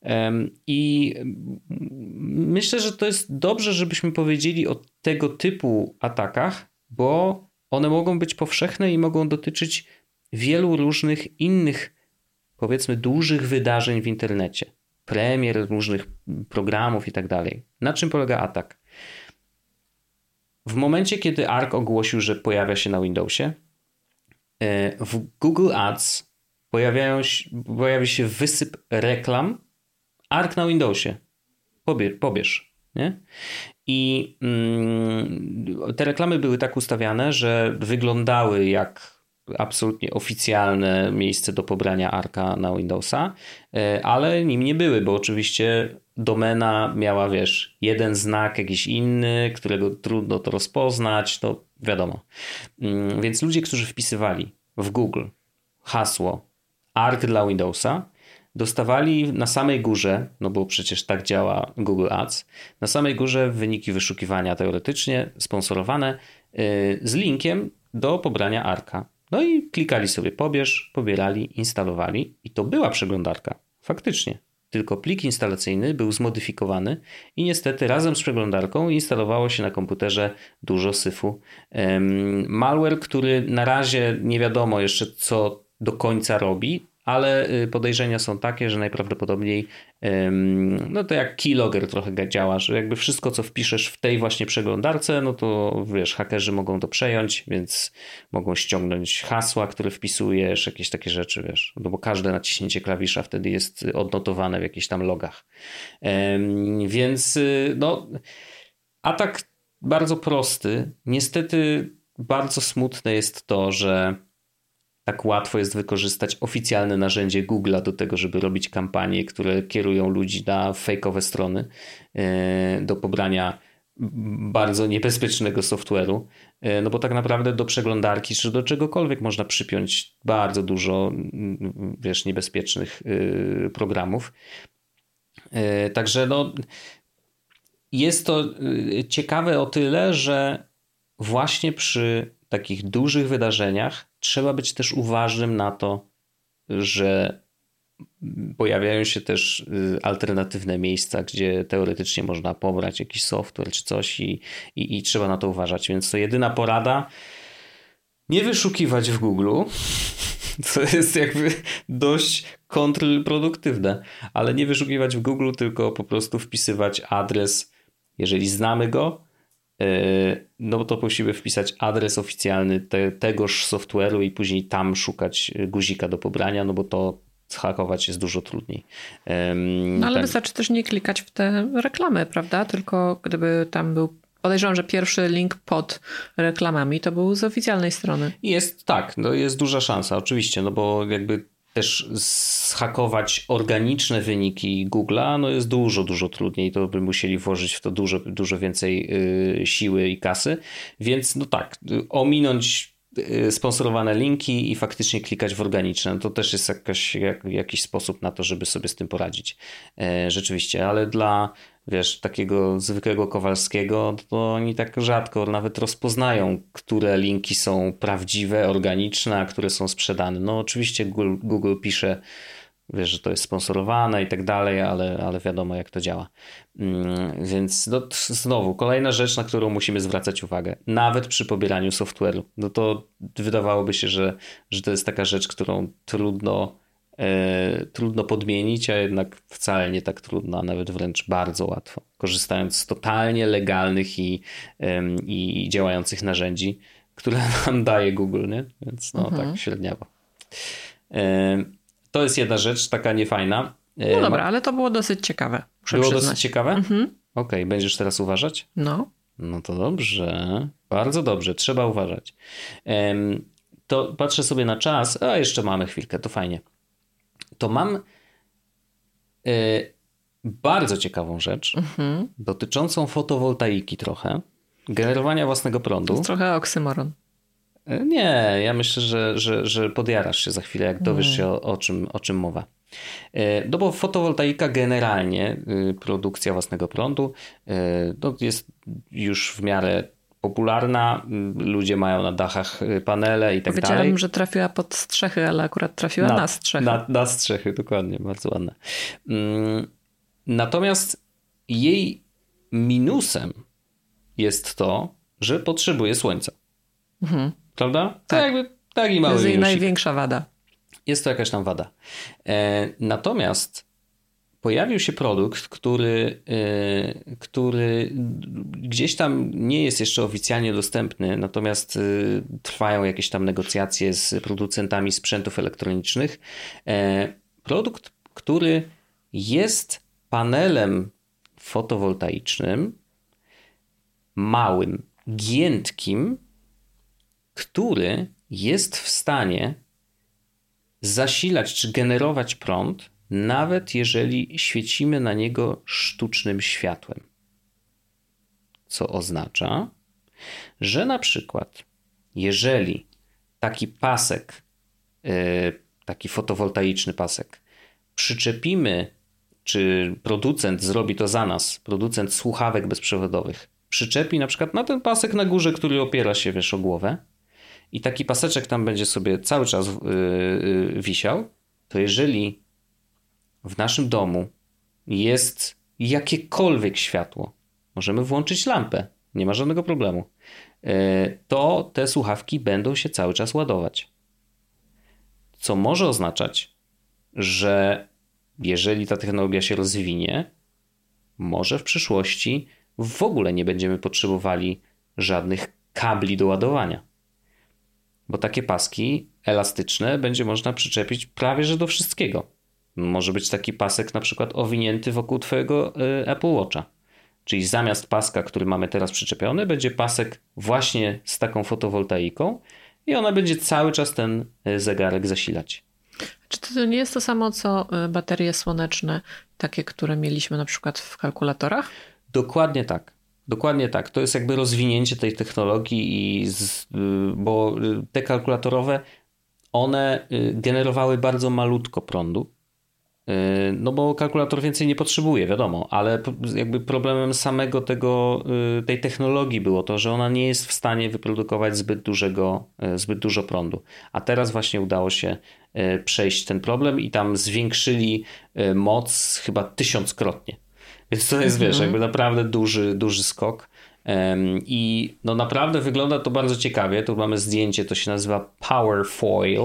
i myślę, że to jest dobrze, żebyśmy powiedzieli o tego typu atakach, bo one mogą być powszechne i mogą dotyczyć wielu różnych innych, powiedzmy, dużych wydarzeń w internecie, premier różnych programów i tak dalej. Na czym polega atak? W momencie, kiedy Arc ogłosił, że pojawia się na Windowsie, w Google Ads pojawiają się, pojawi się wysyp reklam Arc na Windowsie. Pobierz, pobierz nie? I mm, te reklamy były tak ustawiane, że wyglądały jak absolutnie oficjalne miejsce do pobrania Arca na Windowsa, ale nim nie były, bo oczywiście domena miała, wiesz, jeden znak, jakiś inny, którego trudno to rozpoznać, to wiadomo. Więc ludzie, którzy wpisywali w Google hasło Arc dla Windowsa, dostawali na samej górze, no bo przecież tak działa Google Ads, na samej górze wyniki wyszukiwania teoretycznie sponsorowane z linkiem do pobrania Arca. No i klikali sobie pobierz, pobierali, instalowali i to była przeglądarka. Faktycznie. Tylko plik instalacyjny był zmodyfikowany i niestety razem z przeglądarką instalowało się na komputerze dużo syfu. Malware, który na razie nie wiadomo jeszcze co do końca robi, ale podejrzenia są takie, że najprawdopodobniej no to jak keylogger trochę działa, że jakby wszystko co wpiszesz w tej właśnie przeglądarce, no to wiesz, hakerzy mogą to przejąć, więc mogą ściągnąć hasła, które wpisujesz, jakieś takie rzeczy, wiesz, no bo każde naciśnięcie klawisza wtedy jest odnotowane w jakichś tam logach. Więc no atak bardzo prosty. Niestety bardzo smutne jest to, że tak łatwo jest wykorzystać oficjalne narzędzie Google'a do tego, żeby robić kampanie, które kierują ludzi na fejkowe strony do pobrania bardzo niebezpiecznego software'u. No bo tak naprawdę do przeglądarki czy do czegokolwiek można przypiąć bardzo dużo, wiesz, niebezpiecznych programów. Także no jest to ciekawe o tyle, że właśnie przy takich dużych wydarzeniach trzeba być też uważnym na to, że pojawiają się też alternatywne miejsca, gdzie teoretycznie można pobrać jakiś software czy coś i, i, i trzeba na to uważać. Więc to jedyna porada, nie wyszukiwać w Google, co jest jakby dość kontrproduktywne, ale nie wyszukiwać w Google, tylko po prostu wpisywać adres, jeżeli znamy go, no to musimy wpisać adres oficjalny te, tegoż software'u i później tam szukać guzika do pobrania, no bo to zhakować jest dużo trudniej.
No ale
tak.
Wystarczy też nie klikać w te reklamy, prawda? Tylko gdyby tam był, podejrzewam, że pierwszy link pod reklamami to był z oficjalnej strony.
Jest tak, no jest duża szansa oczywiście, no bo jakby też zhakować organiczne wyniki Google'a no jest dużo, dużo trudniej. To by musieli włożyć w to dużo, dużo więcej y, siły i kasy. Więc no tak, ominąć y, sponsorowane linki i faktycznie klikać w organiczne. To też jest jakaś, jak, jakiś sposób na to, żeby sobie z tym poradzić. E, rzeczywiście, ale dla wiesz, takiego zwykłego Kowalskiego, to oni tak rzadko nawet rozpoznają, które linki są prawdziwe, organiczne, a które są sprzedane. No oczywiście Google, Google pisze, wiesz, że to jest sponsorowane i tak dalej, ale, ale wiadomo jak to działa. Więc no, znowu, kolejna rzecz, na którą musimy zwracać uwagę, nawet przy pobieraniu software'u. No to wydawałoby się, że, że to jest taka rzecz, którą trudno trudno podmienić, a jednak wcale nie tak trudno, a nawet wręcz bardzo łatwo. Korzystając z totalnie legalnych i, i działających narzędzi, które nam daje Google, nie? Więc no mhm. tak średniawo. To jest jedna rzecz, taka niefajna.
No dobra, ale to było dosyć ciekawe.
Było
przyznać.
dosyć ciekawe?
Mhm.
Okej, okay, będziesz teraz uważać?
No.
No to dobrze. Bardzo dobrze, trzeba uważać. To patrzę sobie na czas, a jeszcze mamy chwilkę, to fajnie. To mam y, bardzo ciekawą rzecz mhm. dotyczącą fotowoltaiki trochę, generowania własnego prądu.
To jest trochę oksymoron.
Y, nie, ja myślę, że, że, że podjarasz się za chwilę, jak dowiesz mm. się o, o, czym, o czym mowa. Y, no bo fotowoltaika generalnie, y, produkcja własnego prądu y, no jest już w miarę popularna, ludzie mają na dachach panele i tak dalej.
Powiedziałem, że trafiła pod strzechy, ale akurat trafiła na, na strzechy.
Na, na strzechy, dokładnie, bardzo ładne. Natomiast jej minusem jest to, że potrzebuje słońca. Mhm. Prawda?
Tak.
Jakby, taki mały
to jest jej
minusik.
największa wada.
Jest to jakaś tam wada. E, natomiast pojawił się produkt, który, yy, który gdzieś tam nie jest jeszcze oficjalnie dostępny, natomiast yy, trwają jakieś tam negocjacje z producentami sprzętów elektronicznych. Yy, produkt, który jest panelem fotowoltaicznym, małym, giętkim, który jest w stanie zasilać czy generować prąd, nawet jeżeli świecimy na niego sztucznym światłem. Co oznacza, że na przykład jeżeli taki pasek, taki fotowoltaiczny pasek przyczepimy, czy producent zrobi to za nas, producent słuchawek bezprzewodowych, przyczepi na przykład na ten pasek na górze, który opiera się, wiesz, o głowę i taki paseczek tam będzie sobie cały czas yy, yy, wisiał, to jeżeli w naszym domu jest jakiekolwiek światło, możemy włączyć lampę, nie ma żadnego problemu, yy, to te słuchawki będą się cały czas ładować. Co może oznaczać, że jeżeli ta technologia się rozwinie, może w przyszłości w ogóle nie będziemy potrzebowali żadnych kabli do ładowania. Bo takie paski elastyczne będzie można przyczepić prawie że do wszystkiego. Może być taki pasek na przykład owinięty wokół twojego Apple Watcha. Czyli zamiast paska, który mamy teraz przyczepiony, będzie pasek właśnie z taką fotowoltaiką i ona będzie cały czas ten zegarek zasilać.
Czy to nie jest to samo, co baterie słoneczne, takie, które mieliśmy na przykład w kalkulatorach?
Dokładnie tak. Dokładnie tak. To jest jakby rozwinięcie tej technologii, i z, bo te kalkulatorowe, one generowały bardzo malutko prądu. No bo kalkulator więcej nie potrzebuje, wiadomo, ale jakby problemem samego tego, tej technologii było to, że ona nie jest w stanie wyprodukować zbyt dużego, zbyt dużo prądu. A teraz właśnie udało się przejść ten problem i tam zwiększyli moc chyba tysiąckrotnie. Więc to jest, mhm. wiesz, jakby naprawdę duży, duży skok. I no naprawdę wygląda to bardzo ciekawie. Tu mamy zdjęcie, to się nazywa Powerfoil.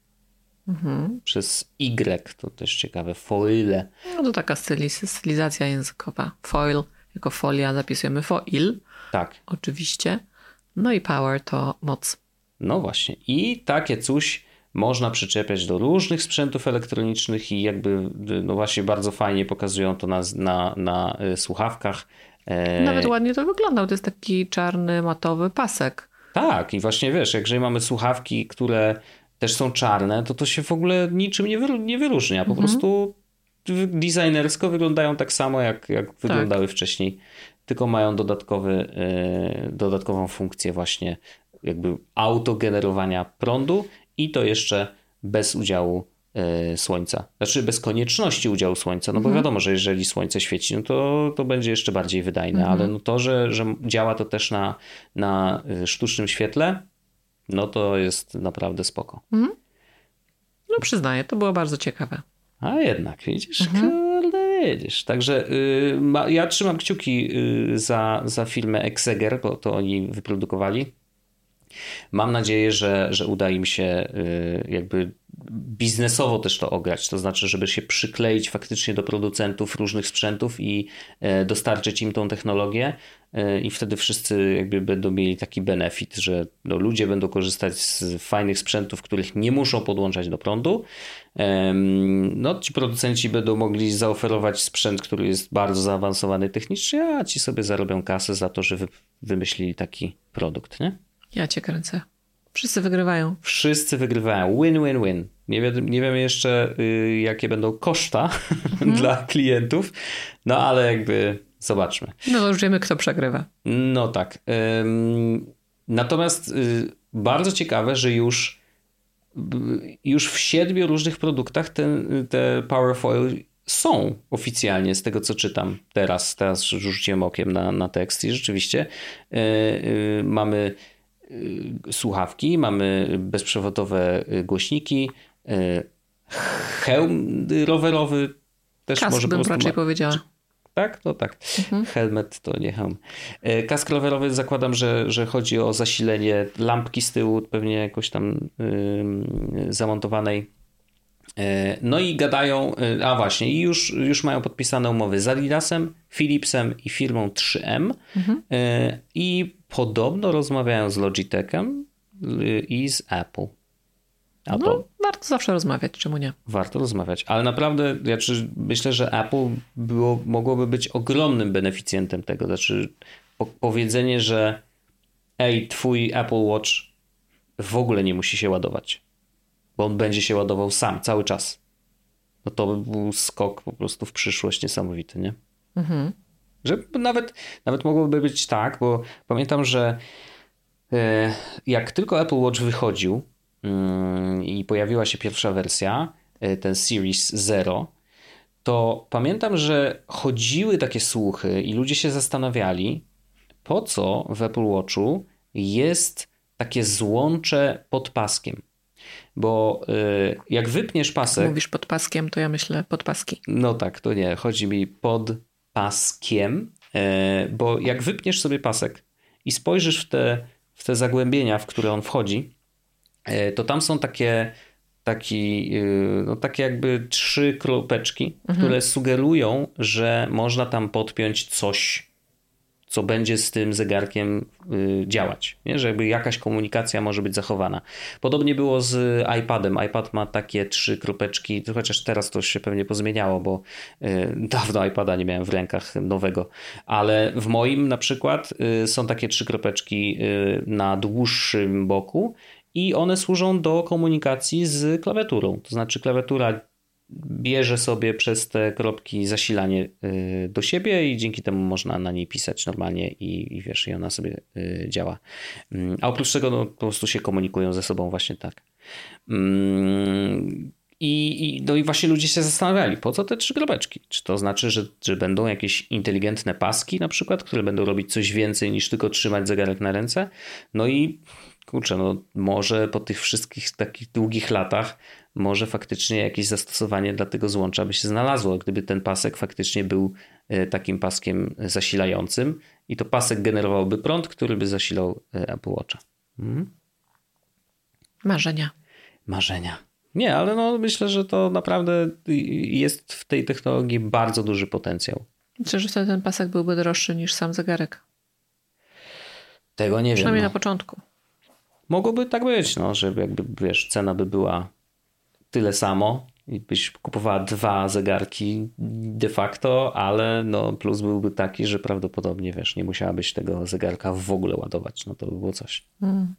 Mhm. Przez Y, to też ciekawe, foile.
No to taka styliz- stylizacja językowa. Foil jako folia zapisujemy foil.
Tak.
Oczywiście. No i power to moc.
No właśnie. I takie coś można przyczepiać do różnych sprzętów elektronicznych i jakby no właśnie bardzo fajnie pokazują to na, na, na słuchawkach.
Nawet ładnie to wyglądał. To jest taki czarny, matowy pasek.
Tak. I właśnie wiesz, jeżeli mamy słuchawki, które też są czarne, to to się w ogóle niczym nie, wyru- nie wyróżnia. Po mhm. prostu designersko wyglądają tak samo, jak, jak tak. wyglądały wcześniej. Tylko mają dodatkowy, yy, dodatkową funkcję właśnie jakby autogenerowania prądu i to jeszcze bez udziału yy, słońca. Znaczy bez konieczności udziału słońca, no mhm. bo wiadomo, że jeżeli słońce świeci, no to, to będzie jeszcze bardziej wydajne, mhm. ale no to, że, że działa to też na, na sztucznym świetle, no to jest naprawdę spoko. Mhm.
No przyznaję, to było bardzo ciekawe.
A jednak, widzisz, mhm. kurde, widzisz. Także y, ma, ja trzymam kciuki y, za, za filmę Exeger, bo to oni wyprodukowali. Mam nadzieję, że, że uda im się y, jakby biznesowo też to ograć, to znaczy, żeby się przykleić faktycznie do producentów różnych sprzętów i y, dostarczyć im tą technologię y, i wtedy wszyscy jakby będą mieli taki benefit, że no, ludzie będą korzystać z fajnych sprzętów, których nie muszą podłączać do prądu. Y, no ci producenci będą mogli zaoferować sprzęt, który jest bardzo zaawansowany technicznie, a ci sobie zarobią kasę za to, że wy, wymyślili taki produkt, nie?
Ja cię kręcę. Wszyscy wygrywają.
Wszyscy wygrywają. Win, win, win. Nie wiem, nie wiem jeszcze, y, jakie będą koszta mhm. dla klientów, no ale jakby zobaczmy.
No to już wiemy, kto przegrywa.
No tak. Ym, natomiast y, bardzo ciekawe, że już, y, już w siedmiu różnych produktach te, te Powerfoil są oficjalnie, z tego co czytam teraz. Teraz rzuciłem okiem na, na tekst i rzeczywiście y, y, mamy słuchawki, mamy bezprzewodowe głośniki, hełm rowerowy też
kask
może
bym
po prostu
raczej
ma...
powiedziała.
Tak? To tak. Mhm. Helmet to nie hełm. Kask rowerowy zakładam, że, że chodzi o zasilenie lampki z tyłu, pewnie jakoś tam yy, zamontowanej. No i gadają, a właśnie, i już, już mają podpisane umowy z Adidasem, Philipsem i firmą trzy M mhm. i podobno rozmawiają z Logitechem i z Apple. A
no,
to
warto zawsze rozmawiać, czemu nie?
Warto rozmawiać, ale naprawdę ja czy, myślę, że Apple było, mogłoby być ogromnym beneficjentem tego. Znaczy po, powiedzenie, że ej, twój Apple Watch w ogóle nie musi się ładować, bo on będzie się ładował sam, cały czas. No to by był skok po prostu w przyszłość niesamowity, nie? Mhm. Że nawet, nawet mogłoby być tak, bo pamiętam, że e, jak tylko Apple Watch wychodził yy, i pojawiła się pierwsza wersja, e, ten Series Zero, to pamiętam, że chodziły takie słuchy i ludzie się zastanawiali, po co w Apple Watchu jest takie złącze pod paskiem. Bo y, jak wypniesz pasek...
Mówisz pod paskiem, to ja myślę pod paski.
No tak, to nie. Chodzi mi pod paskiem, y, bo jak wypniesz sobie pasek i spojrzysz w te, w te zagłębienia, w które on wchodzi, y, to tam są takie, taki, y, no takie jakby trzy kropeczki, mhm. które sugerują, że można tam podpiąć coś, co będzie z tym zegarkiem y, działać. Nie? Że jakby jakaś komunikacja może być zachowana. Podobnie było z iPadem. iPad ma takie trzy kropeczki, chociaż teraz to się pewnie pozmieniało, bo y, dawno iPada nie miałem w rękach nowego. Ale w moim na przykład y, są takie trzy kropeczki y, na dłuższym boku i one służą do komunikacji z klawiaturą. To znaczy klawiatura bierze sobie przez te kropki zasilanie do siebie i dzięki temu można na niej pisać normalnie i, i wiesz, i ona sobie działa. A oprócz tego no, po prostu się komunikują ze sobą właśnie tak. I, i, no i właśnie ludzie się zastanawiali, po co te trzy kropeczki? Czy to znaczy, że, że będą jakieś inteligentne paski na przykład, które będą robić coś więcej niż tylko trzymać zegarek na ręce? No i kurczę, no może po tych wszystkich takich długich latach może faktycznie jakieś zastosowanie dla tego złącza by się znalazło, gdyby ten pasek faktycznie był takim paskiem zasilającym i to pasek generowałby prąd, który by zasilał Apple Watcha. Hmm?
Marzenia.
Marzenia. Nie, ale no myślę, że to naprawdę jest w tej technologii bardzo duży potencjał.
Myślę, że wtedy ten pasek byłby droższy niż sam zegarek.
Tego nie wiem.
Przynajmniej
no.
na początku.
Mogłoby tak być, no, że jakby, wiesz, cena by była tyle samo i byś kupowała dwa zegarki de facto, ale no plus byłby taki, że prawdopodobnie, wiesz, nie musiałabyś tego zegarka w ogóle ładować. No to by było coś. Mm.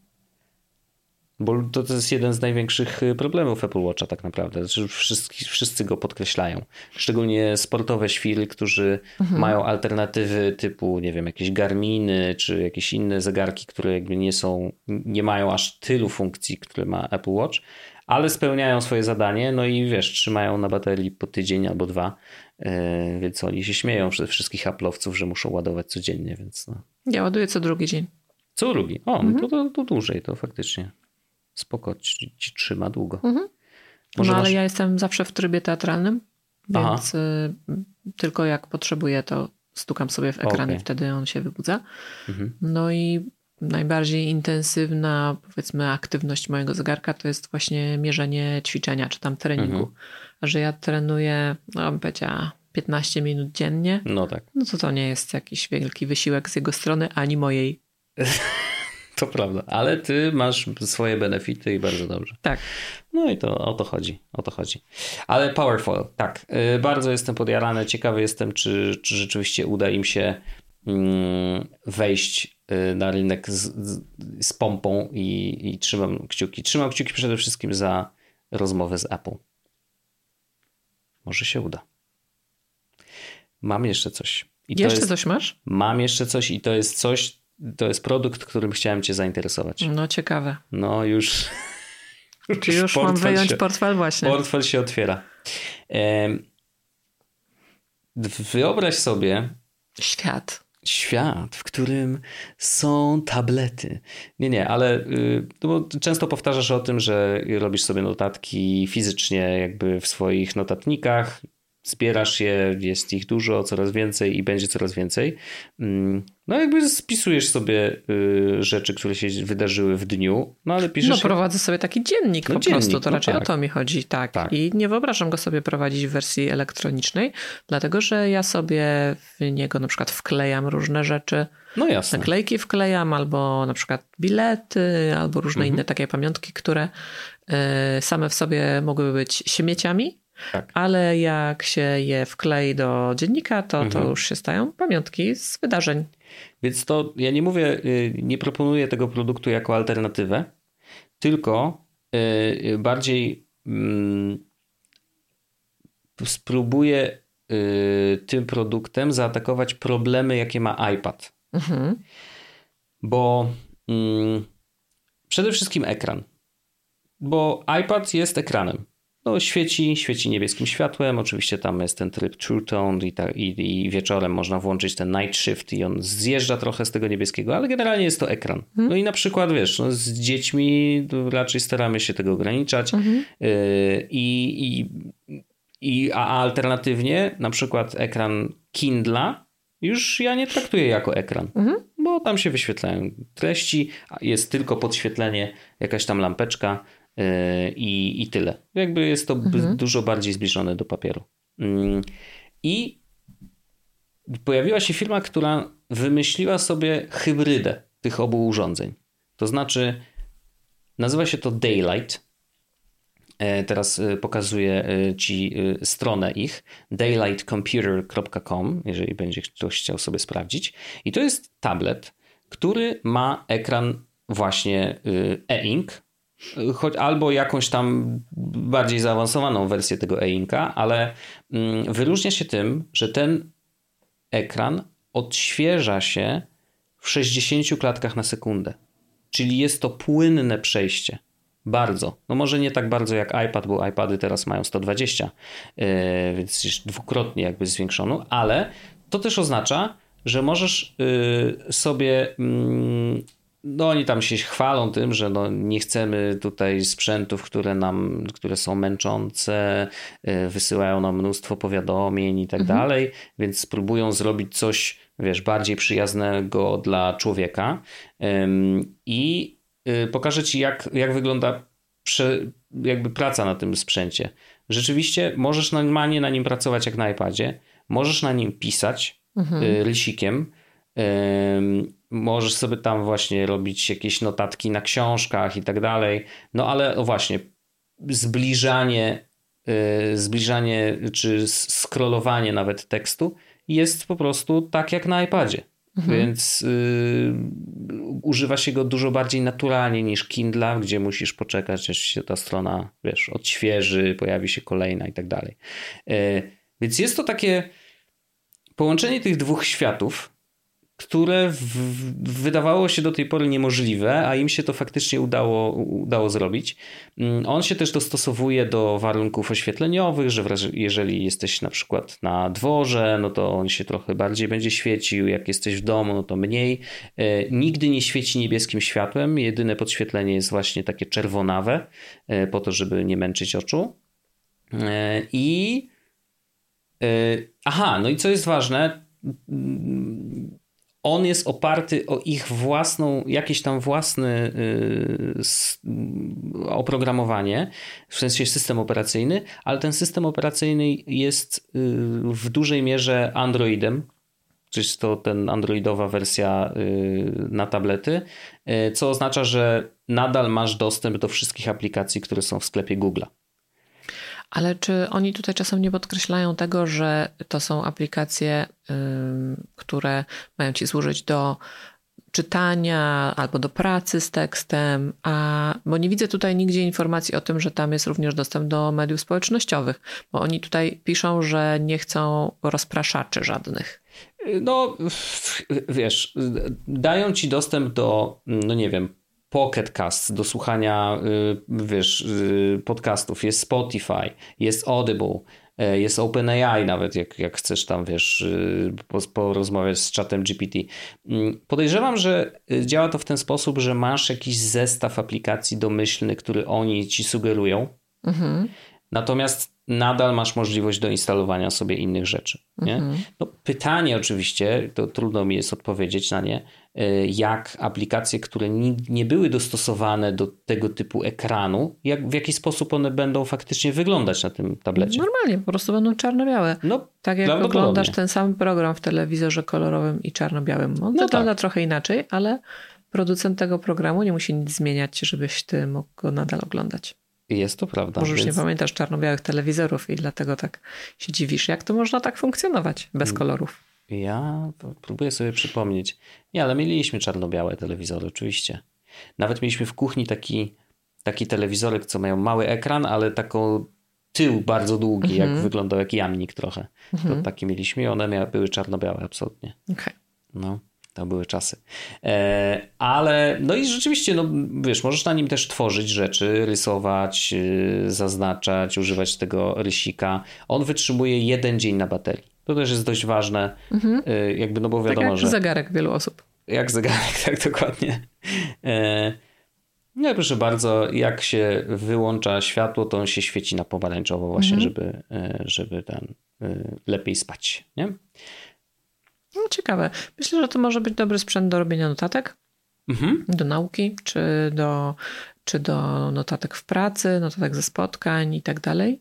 Bo to, to jest jeden z największych problemów Apple Watcha tak naprawdę. Znaczy wszyscy, wszyscy go podkreślają. Szczególnie sportowe świry, którzy mhm. mają alternatywy typu, nie wiem, jakieś Garminy czy jakieś inne zegarki, które jakby nie są, nie mają aż tylu funkcji, które ma Apple Watch, ale spełniają swoje zadanie, no i wiesz, trzymają na baterii po tydzień albo dwa, yy, więc oni się śmieją ze wszystkich Apple'owców, że muszą ładować codziennie, więc no.
Ja ładuję co drugi dzień.
Co drugi? O,
mhm.
no to, to, to dłużej, to faktycznie. Spoko, ci, ci trzyma długo.
Mhm.
Może
no ale
masz...
ja jestem zawsze w trybie teatralnym, więc y, tylko jak potrzebuję, to stukam sobie w ekran okay. i wtedy on się wybudza. Mhm. No i najbardziej intensywna, powiedzmy, aktywność mojego zegarka to jest właśnie mierzenie ćwiczenia, czy tam treningu. Mhm. A że ja trenuję, no bym powiedziała, piętnaście minut dziennie,
no tak.
No to to nie jest jakiś wielki wysiłek z jego strony, ani mojej.
To prawda, ale ty masz swoje benefity i bardzo dobrze.
Tak.
No i to o to chodzi, o to chodzi. Ale Powerfoil, tak. Yy, bardzo jestem podjarany, ciekawy jestem, czy, czy rzeczywiście uda im się yy, wejść yy, na rynek z, z, z pompą i, i trzymam kciuki. Trzymam kciuki przede wszystkim za rozmowę z Apple. Może się uda. Mam jeszcze coś. I to
jeszcze
jest,
coś masz?
Mam jeszcze coś i to jest coś, to jest produkt, którym chciałem cię zainteresować.
No ciekawe.
No już...
Czy już mam wyjąć
się,
portfel właśnie?
Portfel się otwiera. Wyobraź sobie...
Świat.
Świat, w którym są tablety. Nie, nie, ale no bo często powtarzasz o tym, że robisz sobie notatki fizycznie jakby w swoich notatnikach. Zbierasz je, jest ich dużo, coraz więcej i będzie coraz więcej. No jakby spisujesz sobie rzeczy, które się wydarzyły w dniu, no ale piszesz...
No prowadzę sobie taki dziennik
no,
po
dziennik,
prostu, to
no
raczej
tak.
o to mi chodzi, tak.
tak.
I nie wyobrażam go sobie prowadzić w wersji elektronicznej, dlatego że ja sobie w niego na przykład wklejam różne rzeczy.
No jasne.
Naklejki wklejam, albo na przykład bilety, albo różne mhm. inne takie pamiątki, które same w sobie mogłyby być śmieciami, tak. ale jak się je wklei do dziennika, to, mhm. to już się stają pamiątki z wydarzeń.
Więc to ja nie mówię, nie proponuję tego produktu jako alternatywę, tylko bardziej spróbuję tym produktem zaatakować problemy, jakie ma iPad. Mhm. Bo przede wszystkim ekran. Bo iPad jest ekranem. no, świeci, świeci niebieskim światłem. Oczywiście tam jest ten tryb True Tone i, ta, i, i wieczorem można włączyć ten Night Shift i on zjeżdża trochę z tego niebieskiego, ale generalnie jest to ekran. No i na przykład, wiesz, no, z dziećmi raczej staramy się tego ograniczać. Mhm. Yy, i, i, i, a alternatywnie na przykład ekran Kindla już ja nie traktuję jako ekran, mhm. bo tam się wyświetlają treści, jest tylko podświetlenie, jakaś tam lampeczka yy, i, i tyle. Jakby jest to mhm. dużo bardziej zbliżone do papieru. Yy. I pojawiła się firma, która wymyśliła sobie hybrydę tych obu urządzeń. To znaczy nazywa się to Daylight. Teraz pokazuję ci stronę ich daylight computer kropka com, jeżeli będzie ktoś chciał sobie sprawdzić. I to jest tablet, który ma ekran właśnie e-ink, choć albo jakąś tam bardziej zaawansowaną wersję tego e-inka, ale wyróżnia się tym, że ten ekran odświeża się w sześćdziesięciu klatkach na sekundę. Czyli jest to płynne przejście. Bardzo. No może nie tak bardzo jak iPad, bo iPady teraz mają sto dwadzieścia, yy, więc już dwukrotnie jakby zwiększono, ale to też oznacza, że możesz yy, sobie, yy, no oni tam się chwalą tym, że no nie chcemy tutaj sprzętów, które nam, które są męczące, yy, wysyłają nam mnóstwo powiadomień i tak mhm. dalej, więc spróbują zrobić coś, wiesz, bardziej przyjaznego dla człowieka yy, i pokażę ci, jak, jak wygląda prze, jakby praca na tym sprzęcie. Rzeczywiście możesz normalnie na nim pracować jak na iPadzie. Możesz na nim pisać mhm. y, rysiem. Y, możesz sobie tam właśnie robić jakieś notatki na książkach i tak dalej. No ale o właśnie, zbliżanie, y, zbliżanie czy scrollowanie nawet tekstu jest po prostu tak jak na iPadzie. Mhm. Więc y, używa się go dużo bardziej naturalnie niż Kindla, gdzie musisz poczekać, aż się ta strona, wiesz, odświeży, pojawi się kolejna i tak dalej. Y, więc jest to takie połączenie tych dwóch światów, które w, wydawało się do tej pory niemożliwe, a im się to faktycznie udało, udało zrobić. On się też dostosowuje do warunków oświetleniowych, że jeżeli jesteś na przykład na dworze, no to on się trochę bardziej będzie świecił, jak jesteś w domu, no to mniej. Nigdy nie świeci niebieskim światłem, jedyne podświetlenie jest właśnie takie czerwonawe, po to, żeby nie męczyć oczu. I aha, no i co jest ważne, on jest oparty o ich własną, jakieś tam własne y, oprogramowanie, w sensie system operacyjny, ale ten system operacyjny jest y, w dużej mierze Androidem, czyli jest to ten androidowa wersja y, na tablety, y, co oznacza, że nadal masz dostęp do wszystkich aplikacji, które są w sklepie Google'a.
Ale czy oni tutaj czasem nie podkreślają tego, że to są aplikacje, yy, które mają ci służyć do czytania albo do pracy z tekstem, a bo nie widzę tutaj nigdzie informacji o tym, że tam jest również dostęp do mediów społecznościowych, bo oni tutaj piszą, że nie chcą rozpraszaczy żadnych.
No wiesz, dają ci dostęp do, no nie wiem, Pocket Cast, do słuchania, wiesz, podcastów, jest Spotify, jest Audible, jest OpenAI nawet, jak, jak chcesz tam, wiesz, porozmawiać z czatem G P T. Podejrzewam, że działa to w ten sposób, że masz jakiś zestaw aplikacji domyślny, który oni ci sugerują, mhm. natomiast nadal masz możliwość do instalowania sobie innych rzeczy. Nie? Mhm. No, pytanie oczywiście, to trudno mi jest odpowiedzieć na nie, jak aplikacje, które nie były dostosowane do tego typu ekranu, jak, w jaki sposób one będą faktycznie wyglądać na tym tablecie.
Normalnie, po prostu będą czarno-białe. No, tak jak oglądasz ten sam program w telewizorze kolorowym i czarno-białym. On no wygląda tak. trochę inaczej, ale producent tego programu nie musi nic zmieniać, żebyś ty mógł go nadal oglądać.
Jest to prawda.
Może już więc... nie pamiętasz czarno-białych telewizorów i dlatego tak się dziwisz. Jak to można tak funkcjonować bez kolorów?
Ja próbuję sobie przypomnieć. Nie, ale mieliśmy czarno-białe telewizory, oczywiście. Nawet mieliśmy w kuchni taki, taki telewizorek, co mają mały ekran, ale taką tył bardzo długi, mhm. jak wyglądał jak jamnik trochę. Mhm. To takie mieliśmy i one miały, były czarno-białe absolutnie.
Okay.
No, To były czasy. E, ale no i rzeczywiście, no wiesz, możesz na nim też tworzyć rzeczy, rysować, yy, zaznaczać, używać tego rysika. On wytrzymuje jeden dzień na baterii. To też jest dość ważne, mhm. yy, jakby, no bo wiadomo,
tak jak
że...
zegarek wielu osób.
Jak zegarek, tak dokładnie. E, no proszę bardzo, jak się wyłącza światło, to on się świeci na pomarańczowo właśnie, mhm. żeby, żeby ten lepiej spać, nie?
No, ciekawe. Myślę, że to może być dobry sprzęt do robienia notatek, mhm. do nauki, czy do, czy do notatek w pracy, notatek ze spotkań i tak dalej.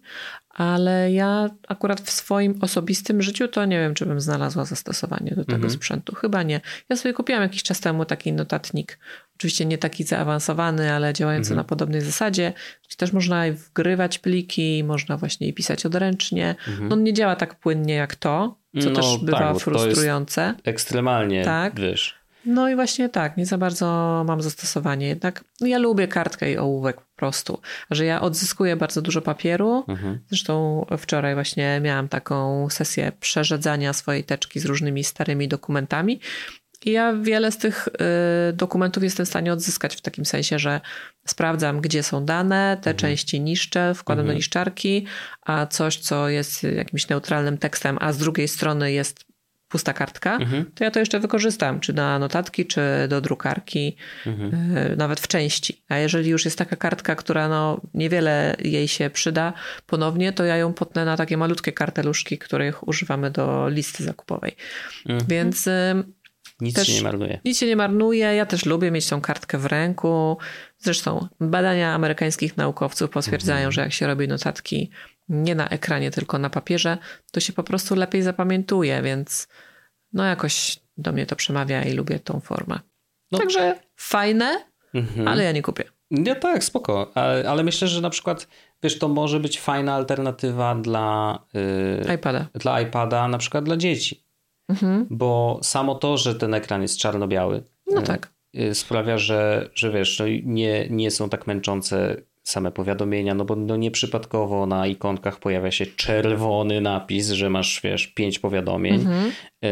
Ale ja akurat w swoim osobistym życiu to nie wiem, czy bym znalazła zastosowanie do tego mhm. sprzętu. Chyba nie. Ja sobie kupiłam jakiś czas temu taki notatnik, oczywiście nie taki zaawansowany, ale działający mhm. na podobnej zasadzie, gdzie też można wgrywać pliki, można właśnie pisać odręcznie. Mhm. No on nie działa tak płynnie jak to, co no, też bywa tak, frustrujące.
To jest ekstremalnie, tak. wiesz.
No i właśnie tak, nie za bardzo mam zastosowanie. Jednak ja lubię kartkę i ołówek po prostu. Że ja odzyskuję bardzo dużo papieru. Mhm. Zresztą wczoraj właśnie miałam taką sesję przerzedzania swojej teczki z różnymi starymi dokumentami. I ja wiele z tych y, dokumentów jestem w stanie odzyskać w takim sensie, że sprawdzam, gdzie są dane, te mhm. części niszczę, wkładam mhm. do niszczarki, a coś, co jest jakimś neutralnym tekstem, a z drugiej strony jest pusta kartka, mhm. to ja to jeszcze wykorzystam, czy na notatki, czy do drukarki, mhm. y, nawet w części. A jeżeli już jest taka kartka, która no niewiele jej się przyda ponownie, to ja ją potnę na takie malutkie karteluszki, których używamy do listy zakupowej. Mhm. Więc... Y,
Nic
też
się nie marnuje.
Nic się nie marnuje. Ja też lubię mieć tą kartkę w ręku. Zresztą badania amerykańskich naukowców potwierdzają, mhm. że jak się robi notatki nie na ekranie, tylko na papierze, to się po prostu lepiej zapamiętuje, więc no jakoś do mnie to przemawia i lubię tą formę. No. Także fajne, mhm. ale ja nie kupię.
Nie, tak, spoko. Ale, ale myślę, że na przykład, wiesz, to może być fajna alternatywa dla yy,
iPada.
Dla iPada, na przykład dla dzieci. Mhm. Bo samo to, że ten ekran jest czarno-biały,
no tak.
sprawia, że, że wiesz, no nie, nie są tak męczące same powiadomienia, no bo no nieprzypadkowo na ikonkach pojawia się czerwony napis, że masz, wiesz, pięć powiadomień. Mhm.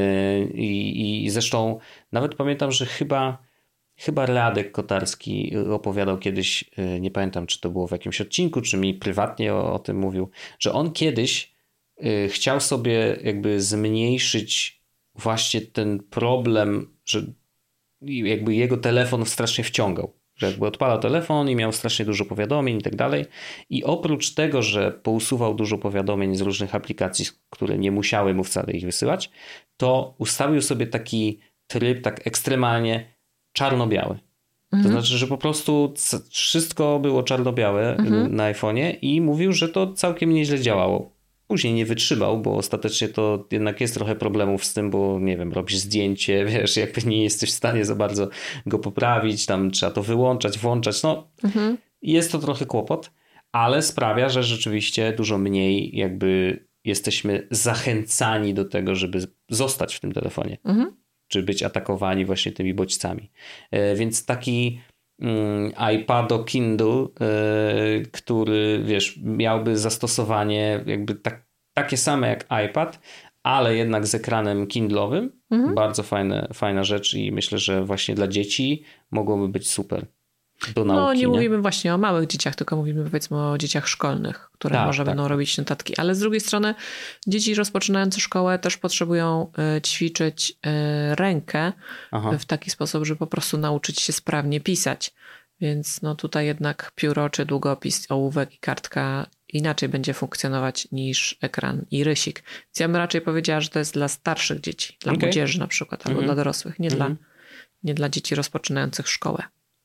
I, I zresztą nawet pamiętam, że chyba, chyba Radek Kotarski opowiadał kiedyś, nie pamiętam, czy to było w jakimś odcinku, czy mi prywatnie o, o tym mówił, że on kiedyś chciał sobie jakby zmniejszyć właśnie ten problem, że jakby jego telefon strasznie wciągał. Że jakby odpalał telefon i miał strasznie dużo powiadomień i tak dalej. I oprócz tego, że pousuwał dużo powiadomień z różnych aplikacji, które nie musiały mu wcale ich wysyłać, to ustawił sobie taki tryb tak ekstremalnie czarno-biały. Mhm. To znaczy, że po prostu wszystko było czarno-białe mhm. na iPhone'ie i mówił, że to całkiem nieźle działało. Później nie wytrzymał, bo ostatecznie to jednak jest trochę problemów z tym, bo nie wiem, robisz zdjęcie, wiesz, jakby nie jesteś w stanie za bardzo go poprawić, tam trzeba to wyłączać, włączać, no mhm. jest to trochę kłopot, ale sprawia, że rzeczywiście dużo mniej jakby jesteśmy zachęcani do tego, żeby zostać w tym telefonie, mhm. czy być atakowani właśnie tymi bodźcami. Więc taki iPado Kindle, yy, który wiesz, miałby zastosowanie jakby tak, takie same jak iPad, ale jednak z ekranem kindlowym. Mhm. Bardzo fajne, fajna rzecz i myślę, że właśnie dla dzieci mogłoby być super. Do nauki,
no nie,
nie
mówimy właśnie o małych dzieciach, tylko mówimy powiedzmy o dzieciach szkolnych, które tak, może tak, będą tak. robić notatki. Ale z drugiej strony dzieci rozpoczynające szkołę też potrzebują y, ćwiczyć y, rękę Aha. w taki sposób, żeby po prostu nauczyć się sprawnie pisać. Więc no tutaj jednak pióro, czy długopis, ołówek i kartka inaczej będzie funkcjonować niż ekran i rysik. Więc ja bym raczej powiedziała, że to jest dla starszych dzieci, dla okay. młodzieży na przykład, albo mm-hmm. dla dorosłych, nie, mm-hmm. dla, nie dla dzieci rozpoczynających szkołę.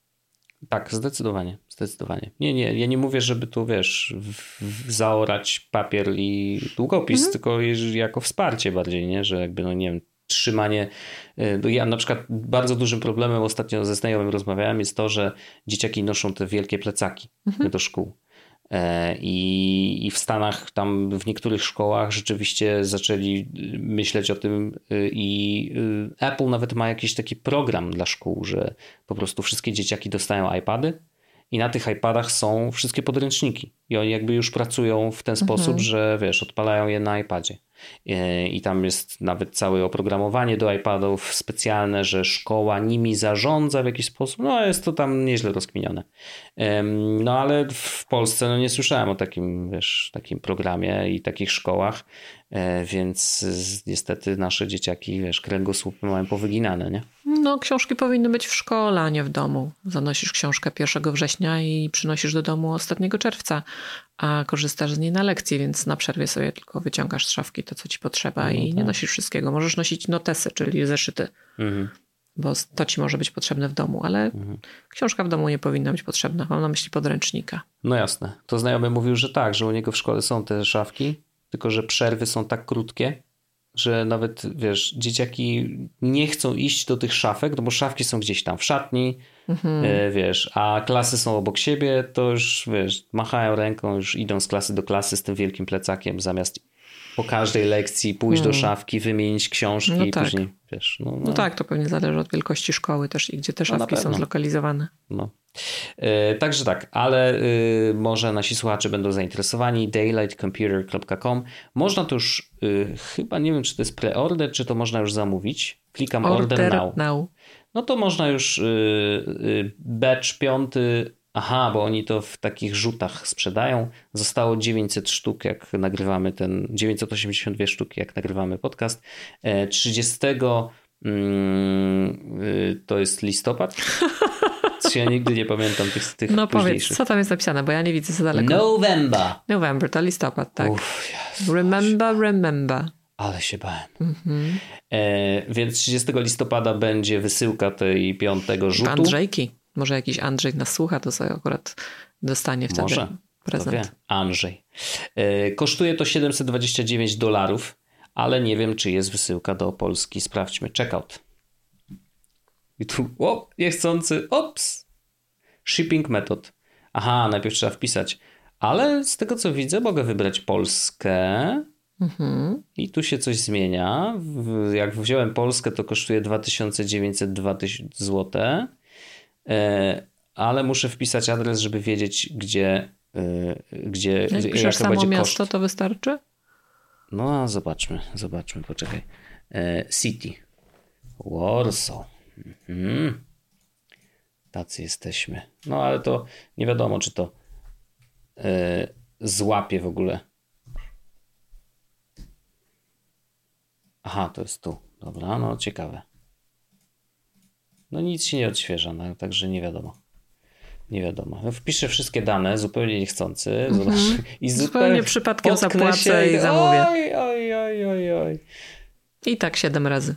Tak, zdecydowanie, zdecydowanie. Nie, nie, ja nie mówię, żeby tu, wiesz, w, w zaorać papier i długopis, mm-hmm. tylko jako wsparcie bardziej, nie, że jakby, no nie wiem, trzymanie. Ja na przykład bardzo dużym problemem ostatnio ze znajomym rozmawiałem jest to, że dzieciaki noszą te wielkie plecaki mhm. do szkół. I, I w Stanach tam w niektórych szkołach rzeczywiście zaczęli myśleć o tym i Apple nawet ma jakiś taki program dla szkół, że po prostu wszystkie dzieciaki dostają iPady i na tych iPadach są wszystkie podręczniki. I oni jakby już pracują w ten sposób, mhm. że wiesz, odpalają je na iPadzie. I tam jest nawet całe oprogramowanie do iPadów specjalne, że szkoła nimi zarządza w jakiś sposób. No jest to tam nieźle rozkminione. No ale w Polsce no nie słyszałem o takim, wiesz, takim programie i takich szkołach, więc niestety nasze dzieciaki, wiesz, kręgosłupy mają powyginane, nie?
No książki powinny być w szkole, a nie w domu. Zanosisz książkę pierwszego września i przynosisz do domu ostatniego czerwca, a korzystasz z niej na lekcji, więc na przerwie sobie tylko wyciągasz z szafki to, co ci potrzeba no, i tak. nie nosisz wszystkiego. Możesz nosić notesy, czyli zeszyty, mhm. bo to ci może być potrzebne w domu, ale mhm. książka w domu nie powinna być potrzebna. Mam na myśli podręcznika.
No jasne. To znajomy mówił, że tak, że u niego w szkole są te szafki, tylko że przerwy są tak krótkie, że nawet, wiesz, dzieciaki nie chcą iść do tych szafek, no bo szafki są gdzieś tam w szatni, mhm. e, wiesz, a klasy są obok siebie, to już, wiesz, machają ręką, już idą z klasy do klasy z tym wielkim plecakiem, zamiast po każdej lekcji pójść hmm. do szafki, wymienić książki no i tak. później, wiesz. No, no.
no tak, to pewnie zależy od wielkości szkoły też i gdzie te szafki no są zlokalizowane.
No. E, także tak, ale e, może nasi słuchacze będą zainteresowani. daylight computer kropka com. Można to już, e, chyba nie wiem, czy to jest preorder, czy to można już zamówić. Klikam order, order now. now. No to można już e, e, batch piąty. Aha, bo oni to w takich rzutach sprzedają. Zostało dziewięćset sztuk, jak nagrywamy ten, dziewięćset osiemdziesiąt dwie sztuki, jak nagrywamy podcast. E, trzydziestego mm, y, to jest listopad. Ja nigdy nie pamiętam tych, tych
No powiedz, co tam jest napisane, bo ja nie widzę za daleko.
November.
November, to listopad, tak.
Uf, Jezu,
remember, remember.
Ale się bałem. Mhm. E, więc trzydziestego listopada będzie wysyłka tej piątego rzutu.
Andrzejki. Może jakiś Andrzej nas słucha, to sobie akurat dostanie wtedy
Może,
prezent.
Może, Andrzej. E, kosztuje to siedemset dwadzieścia dziewięć dolarów, ale nie wiem, czy jest wysyłka do Polski. Sprawdźmy. Checkout. I tu, o, niechcący, ops. Shipping method. Aha, najpierw trzeba wpisać. Ale z tego, co widzę, mogę wybrać Polskę. Mhm. I tu się coś zmienia. Jak wziąłem Polskę, to kosztuje dwa tysiące dziewięćset dwa złote. Ale muszę wpisać adres, żeby wiedzieć, gdzie, gdzie
jak piszesz
jaka
samo
będzie
miasto,
koszt.
To wystarczy?
No, zobaczmy, zobaczmy, poczekaj. City. Warsaw. Mhm. Tacy jesteśmy. No, ale to nie wiadomo, czy to yy, złapie w ogóle. Aha, to jest tu. Dobra, no ciekawe. No nic się nie odświeża, no, także nie wiadomo. Nie wiadomo. No, wpiszę wszystkie dane, zupełnie niechcący. Mm-hmm.
I zupełnie, zupełnie przypadkiem zapłacę i zamówię.
Oj, oj, oj, oj, oj.
I tak siedem razy.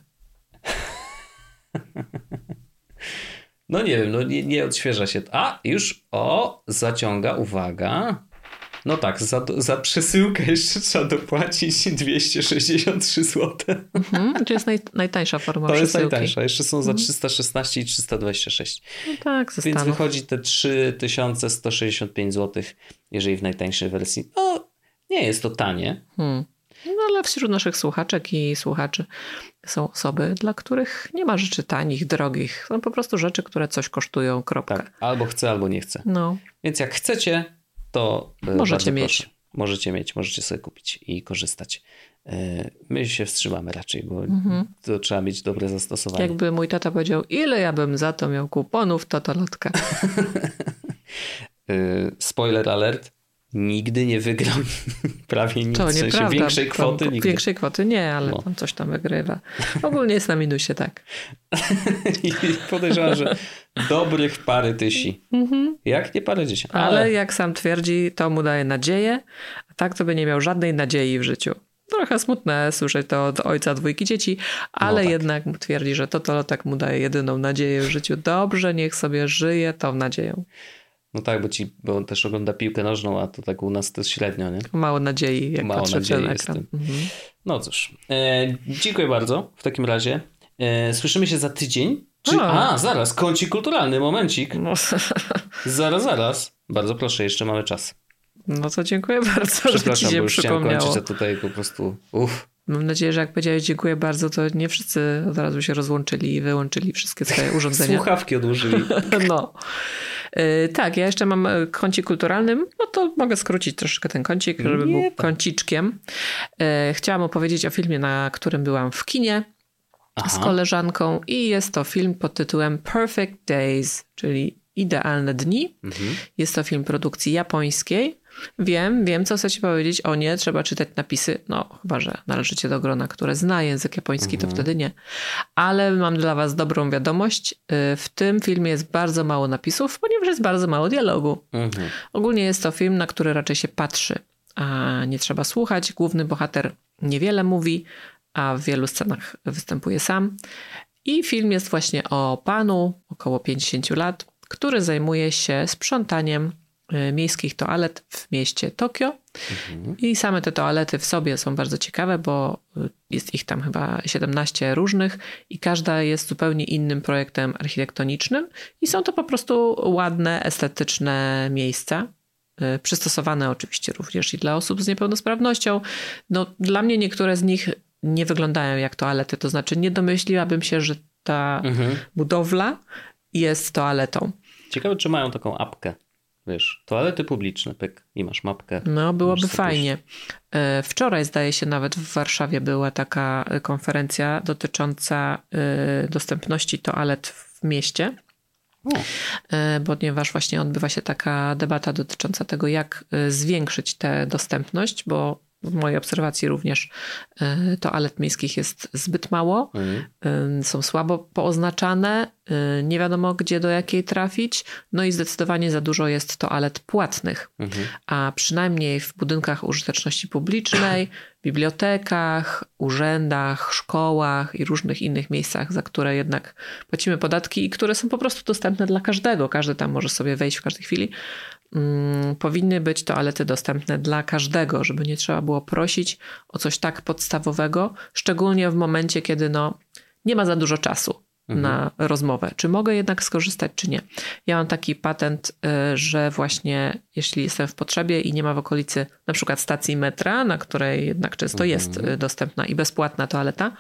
No nie wiem, no nie, nie odświeża się. A, już, o, zaciąga, uwaga. No tak, za, za przesyłkę jeszcze trzeba dopłacić dwieście sześćdziesiąt trzy złote.
Mhm, to jest naj, najtańsza forma
to
przesyłki.
To jest najtańsza, jeszcze są za trzysta szesnaście i trzysta dwadzieścia sześć.
No tak, ze
Więc
Stanów.
wychodzi te trzy tysiące sto sześćdziesiąt pięć złotych, jeżeli w najtańszej wersji. No, nie jest to tanie.
Hmm. No ale wśród naszych słuchaczek i słuchaczy są osoby, dla których nie ma rzeczy tanich, drogich. Są po prostu rzeczy, które coś kosztują, kropka.
Tak, albo chcę, albo nie chcę.
No.
Więc jak chcecie, to
możecie mieć.
Proszę. Możecie mieć, możecie sobie kupić i korzystać. My się wstrzymamy raczej, bo mhm. to trzeba mieć dobre zastosowanie.
Jakby mój tata powiedział, ile ja bym za to miał kuponów, to to lotka.
Spoiler alert. Nigdy nie wygrał prawie nic.
To
w sensie większej kwoty nigdy.
Większej kwoty nie, ale no. tam coś tam wygrywa. Ogólnie jest na minusie, tak.
I podejrzewam, że dobrych parę tysi. Mm-hmm. Jak nie parę dziesiąt.
Ale... ale jak sam twierdzi, to mu daje nadzieję, a tak to by nie miał żadnej nadziei w życiu. Trochę smutne słyszeć to od ojca dwójki dzieci, ale no tak. jednak twierdzi, że to to tak mu daje jedyną nadzieję w życiu. Dobrze, niech sobie żyje tą nadzieją.
No tak, bo, ci, bo on też ogląda piłkę nożną, a to tak u nas to średnio, nie?
Mało nadziei, jak
Mało
patrzę
nadziei
na
jest
ekran. Mhm.
No cóż, e, dziękuję bardzo w takim razie. E, słyszymy się za tydzień. Czy... A. a, zaraz, kącik kulturalny, momencik. No. Zaraz, zaraz. Bardzo proszę, jeszcze mamy czas.
No to dziękuję bardzo, że ci się
bo już
przypomniało.
chciałem kończyć, a tutaj po prostu uff.
Mam nadzieję, że jak powiedziałeś dziękuję bardzo, to nie wszyscy od razu się rozłączyli i wyłączyli wszystkie swoje urządzenia.
Słuchawki odłożyli.
No. Yy, tak, ja jeszcze mam kącik kulturalny, no to mogę skrócić troszeczkę ten kącik, żeby Nie, był tak. kąciczkiem. Yy, chciałam opowiedzieć o filmie, na którym byłam w kinie Aha. z koleżanką i jest to film pod tytułem Perfect Days, czyli Idealne dni. Mhm. Jest to film produkcji japońskiej. Wiem, wiem, co chcecie powiedzieć. O nie, trzeba czytać napisy. No, chyba że należycie do grona, które zna język japoński, mhm. to wtedy nie. Ale mam dla was dobrą wiadomość. W tym filmie jest bardzo mało napisów, ponieważ jest bardzo mało dialogu. Mhm. Ogólnie jest to film, na który raczej się patrzy, a nie trzeba słuchać. Główny bohater niewiele mówi, a w wielu scenach występuje sam. I film jest właśnie o panu, około pięćdziesięciu lat, który zajmuje się sprzątaniem miejskich toalet w mieście Tokio. Mhm. I same te toalety w sobie są bardzo ciekawe, bo jest ich tam chyba siedemnaście różnych i każda jest zupełnie innym projektem architektonicznym i są to po prostu ładne, estetyczne miejsca. Przystosowane oczywiście również i dla osób z niepełnosprawnością. No, dla mnie niektóre z nich nie wyglądają jak toalety, to znaczy nie domyśliłabym się, że ta mhm. budowla jest toaletą.
Ciekawe, czy mają taką apkę. Wiesz, toalety publiczne, pyk, i masz mapkę.
No, byłoby fajnie. Wczoraj, zdaje się, nawet w Warszawie była taka konferencja dotycząca dostępności toalet w mieście. O. Ponieważ właśnie odbywa się taka debata dotycząca tego, jak zwiększyć tę dostępność, bo w mojej obserwacji również toalet miejskich jest zbyt mało. Mhm. Są słabo pooznaczane. Nie wiadomo, gdzie do jakiej trafić. No i zdecydowanie za dużo jest toalet płatnych. Mhm. A przynajmniej w budynkach użyteczności publicznej, bibliotekach, urzędach, szkołach i różnych innych miejscach, za które jednak płacimy podatki i które są po prostu dostępne dla każdego. Każdy tam może sobie wejść w każdej chwili. Hmm, powinny być toalety dostępne dla każdego, żeby nie trzeba było prosić o coś tak podstawowego, szczególnie w momencie, kiedy no, nie ma za dużo czasu mhm. na rozmowę. Czy mogę jednak skorzystać, czy nie? Ja mam taki patent, że właśnie jeśli jestem w potrzebie i nie ma w okolicy na przykład stacji metra, na której jednak często mhm. jest dostępna i bezpłatna toaleta,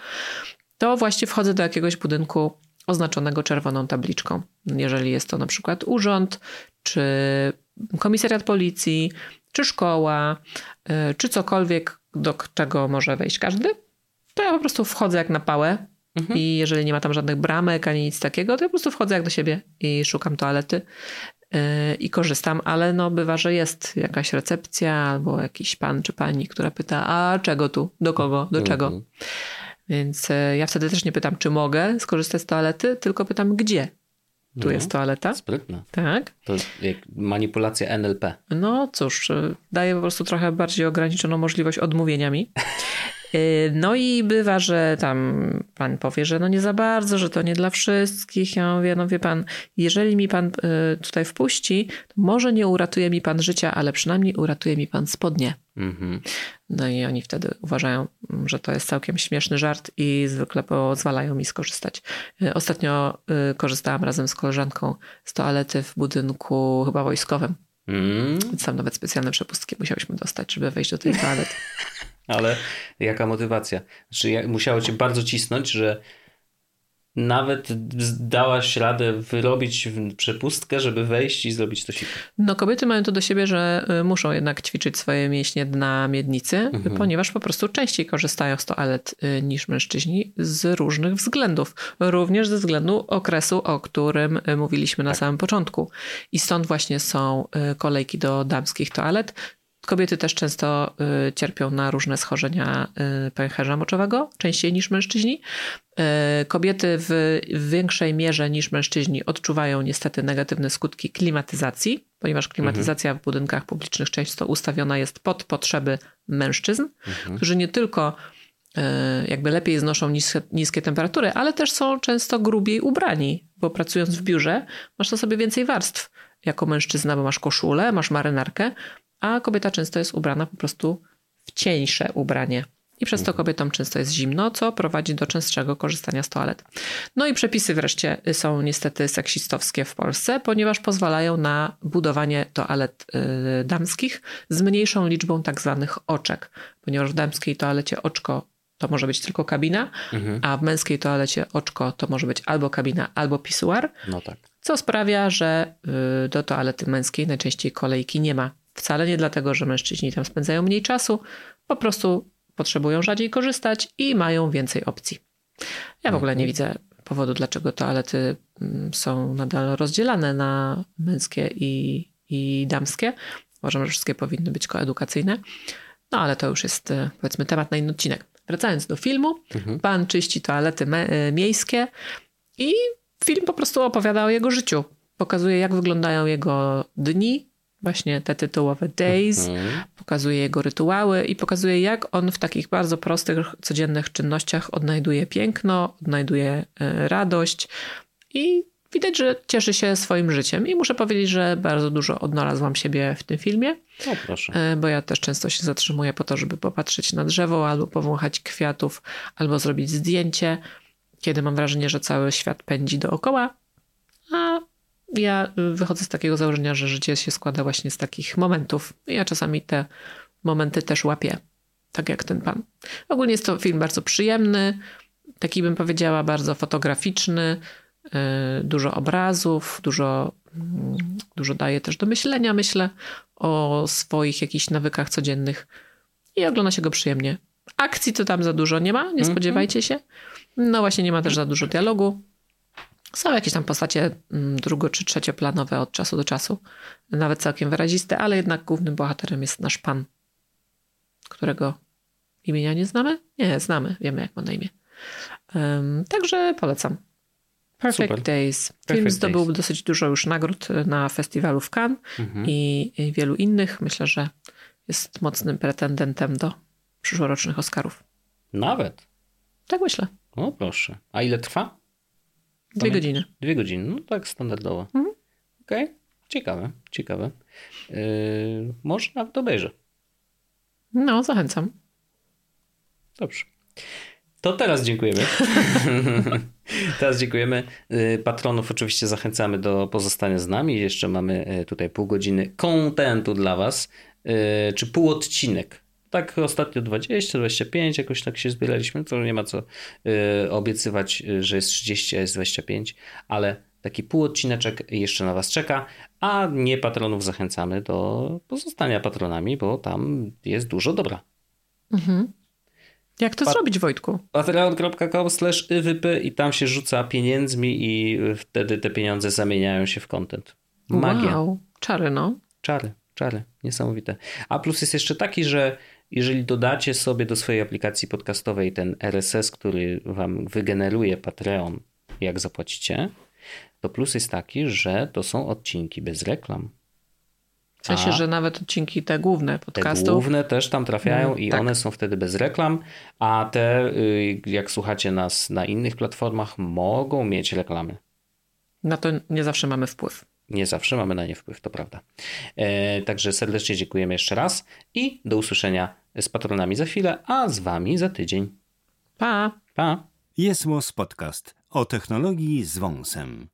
to właśnie wchodzę do jakiegoś budynku oznaczonego czerwoną tabliczką. Jeżeli jest to na przykład urząd, czy komisariat policji, czy szkoła, czy cokolwiek, do czego może wejść każdy, to ja po prostu wchodzę jak na pałę mhm. i jeżeli nie ma tam żadnych bramek ani nic takiego, to ja po prostu wchodzę jak do siebie i szukam toalety yy, i korzystam, ale no bywa, że jest jakaś recepcja albo jakiś pan czy pani, która pyta, a czego tu, do kogo, do czego. Mhm. Więc yy, ja wtedy też nie pytam, czy mogę skorzystać z toalety, tylko pytam, gdzie. Tu no, jest toaleta.
Sprytne.
Tak.
To jak manipulacja N L P.
No cóż, daje po prostu trochę bardziej ograniczoną możliwość odmówienia mi. No i bywa, że tam pan powie, że no nie za bardzo, że to nie dla wszystkich. Ja mówię, no wie pan, jeżeli mi pan tutaj wpuści, to może nie uratuje mi pan życia, ale przynajmniej uratuje mi pan spodnie. Mm-hmm. No i oni wtedy uważają, że to jest całkiem śmieszny żart i zwykle pozwalają mi skorzystać. Ostatnio korzystałam razem z koleżanką z toalety w budynku chyba wojskowym. Mm. Więc tam nawet specjalne przepustki musiałyśmy dostać, żeby wejść do tej toalety.
Ale jaka motywacja? Znaczy, musiało cię bardzo cisnąć, że nawet dałaś radę wyrobić przepustkę, żeby wejść i zrobić to siłę.
No kobiety mają to do siebie, że muszą jednak ćwiczyć swoje mięśnie dna miednicy, mhm. ponieważ po prostu częściej korzystają z toalet niż mężczyźni z różnych względów. Również ze względu okresu, o którym mówiliśmy na tak. samym początku. I stąd właśnie są kolejki do damskich toalet. Kobiety też często y, cierpią na różne schorzenia y, pęcherza moczowego, częściej niż mężczyźni. Y, kobiety w, w większej mierze niż mężczyźni odczuwają niestety negatywne skutki klimatyzacji, ponieważ klimatyzacja mhm. w budynkach publicznych często ustawiona jest pod potrzeby mężczyzn, mhm. którzy nie tylko y, jakby lepiej znoszą niskie, niskie temperatury, ale też są często grubiej ubrani, bo pracując w biurze masz na sobie więcej warstw jako mężczyzna, bo masz koszulę, masz marynarkę, a kobieta często jest ubrana po prostu w cieńsze ubranie. I przez to kobietom często jest zimno, co prowadzi do częstszego korzystania z toalet. No i przepisy wreszcie są niestety seksistowskie w Polsce, ponieważ pozwalają na budowanie toalet y, damskich z mniejszą liczbą tak zwanych oczek. Ponieważ w damskiej toalecie oczko to może być tylko kabina, mhm. a w męskiej toalecie oczko to może być albo kabina, albo pisuar.
No tak.
co sprawia, że do toalety męskiej najczęściej kolejki nie ma. Wcale nie dlatego, że mężczyźni tam spędzają mniej czasu, po prostu potrzebują rzadziej korzystać i mają więcej opcji. Ja w ogóle nie widzę powodu, dlaczego toalety są nadal rozdzielane na męskie i, i damskie. Uważam, że wszystkie powinny być koedukacyjne. No ale to już jest, powiedzmy, temat na inny odcinek. Wracając do filmu, mhm. pan czyści toalety me- miejskie i film po prostu opowiada o jego życiu. Pokazuje, jak wyglądają jego dni, właśnie te tytułowe days, mhm. pokazuje jego rytuały i pokazuje, jak on w takich bardzo prostych, codziennych czynnościach odnajduje piękno, odnajduje radość i widać, że cieszy się swoim życiem. I muszę powiedzieć, że bardzo dużo odnalazłam siebie w tym filmie.
O, proszę.
Bo ja też często się zatrzymuję po to, żeby popatrzeć na drzewo, albo powąchać kwiatów, albo zrobić zdjęcie, kiedy mam wrażenie, że cały świat pędzi dookoła. A ja wychodzę z takiego założenia, że życie się składa właśnie z takich momentów. I ja czasami te momenty też łapię, tak jak ten pan. Ogólnie jest to film bardzo przyjemny, taki bym powiedziała bardzo fotograficzny, dużo obrazów, dużo, dużo daje też do myślenia, myślę, o swoich jakichś nawykach codziennych i ogląda się go przyjemnie. Akcji to tam za dużo nie ma, nie spodziewajcie się. No właśnie nie ma też za dużo dialogu. Są jakieś tam postacie drugo- czy trzecioplanowe od czasu do czasu, nawet całkiem wyraziste, ale jednak głównym bohaterem jest nasz pan, którego imienia nie znamy? Nie, znamy, wiemy jak ma na imię. Um, także polecam. Perfect Super. Days. Film Perfect zdobył Days. dosyć dużo już nagród na festiwalu w Cannes mhm. i, i wielu innych. Myślę, że jest mocnym pretendentem do przyszłorocznych Oscarów.
Nawet?
Tak myślę.
O proszę. A ile trwa?
Dwie godziny.
Dwie godziny, no tak standardowo. Mhm. Okej, okay. Ciekawe, ciekawe. Yy, może nawet obejrzę.
No, zachęcam.
Dobrze. To teraz dziękujemy. Teraz dziękujemy. Patronów oczywiście zachęcamy do pozostania z nami. Jeszcze mamy tutaj pół godziny kontentu dla was. Czy pół odcinek. Tak ostatnio dwadzieścia, dwadzieścia pięć jakoś tak się zbieraliśmy. To nie ma co obiecywać, że jest trzydzieści, a jest dwadzieścia pięć. Ale taki pół odcineczek jeszcze na was czeka. A nie patronów zachęcamy do pozostania patronami, bo tam jest dużo dobra. Mhm.
Jak to pa- zrobić, Wojtku?
patreon kropka com slash i w p i tam się rzuca pieniędzmi i wtedy te pieniądze zamieniają się w content. Magia.
Wow, czary no.
Czary, czary, niesamowite. A plus jest jeszcze taki, że jeżeli dodacie sobie do swojej aplikacji podcastowej ten R S S, który wam wygeneruje Patreon, jak zapłacicie, to plus jest taki, że to są odcinki bez reklam.
W sensie, a że nawet odcinki te główne podcastów.
Te główne też tam trafiają mm, i tak. One są wtedy bez reklam, a te, jak słuchacie nas na innych platformach, mogą mieć reklamy.
Na to nie zawsze mamy wpływ.
Nie zawsze mamy na nie wpływ, to prawda. E, także serdecznie dziękujemy jeszcze raz i do usłyszenia z patronami za chwilę, a z wami za tydzień.
Pa!
Pa!
Jest Podcast o technologii z wąsem.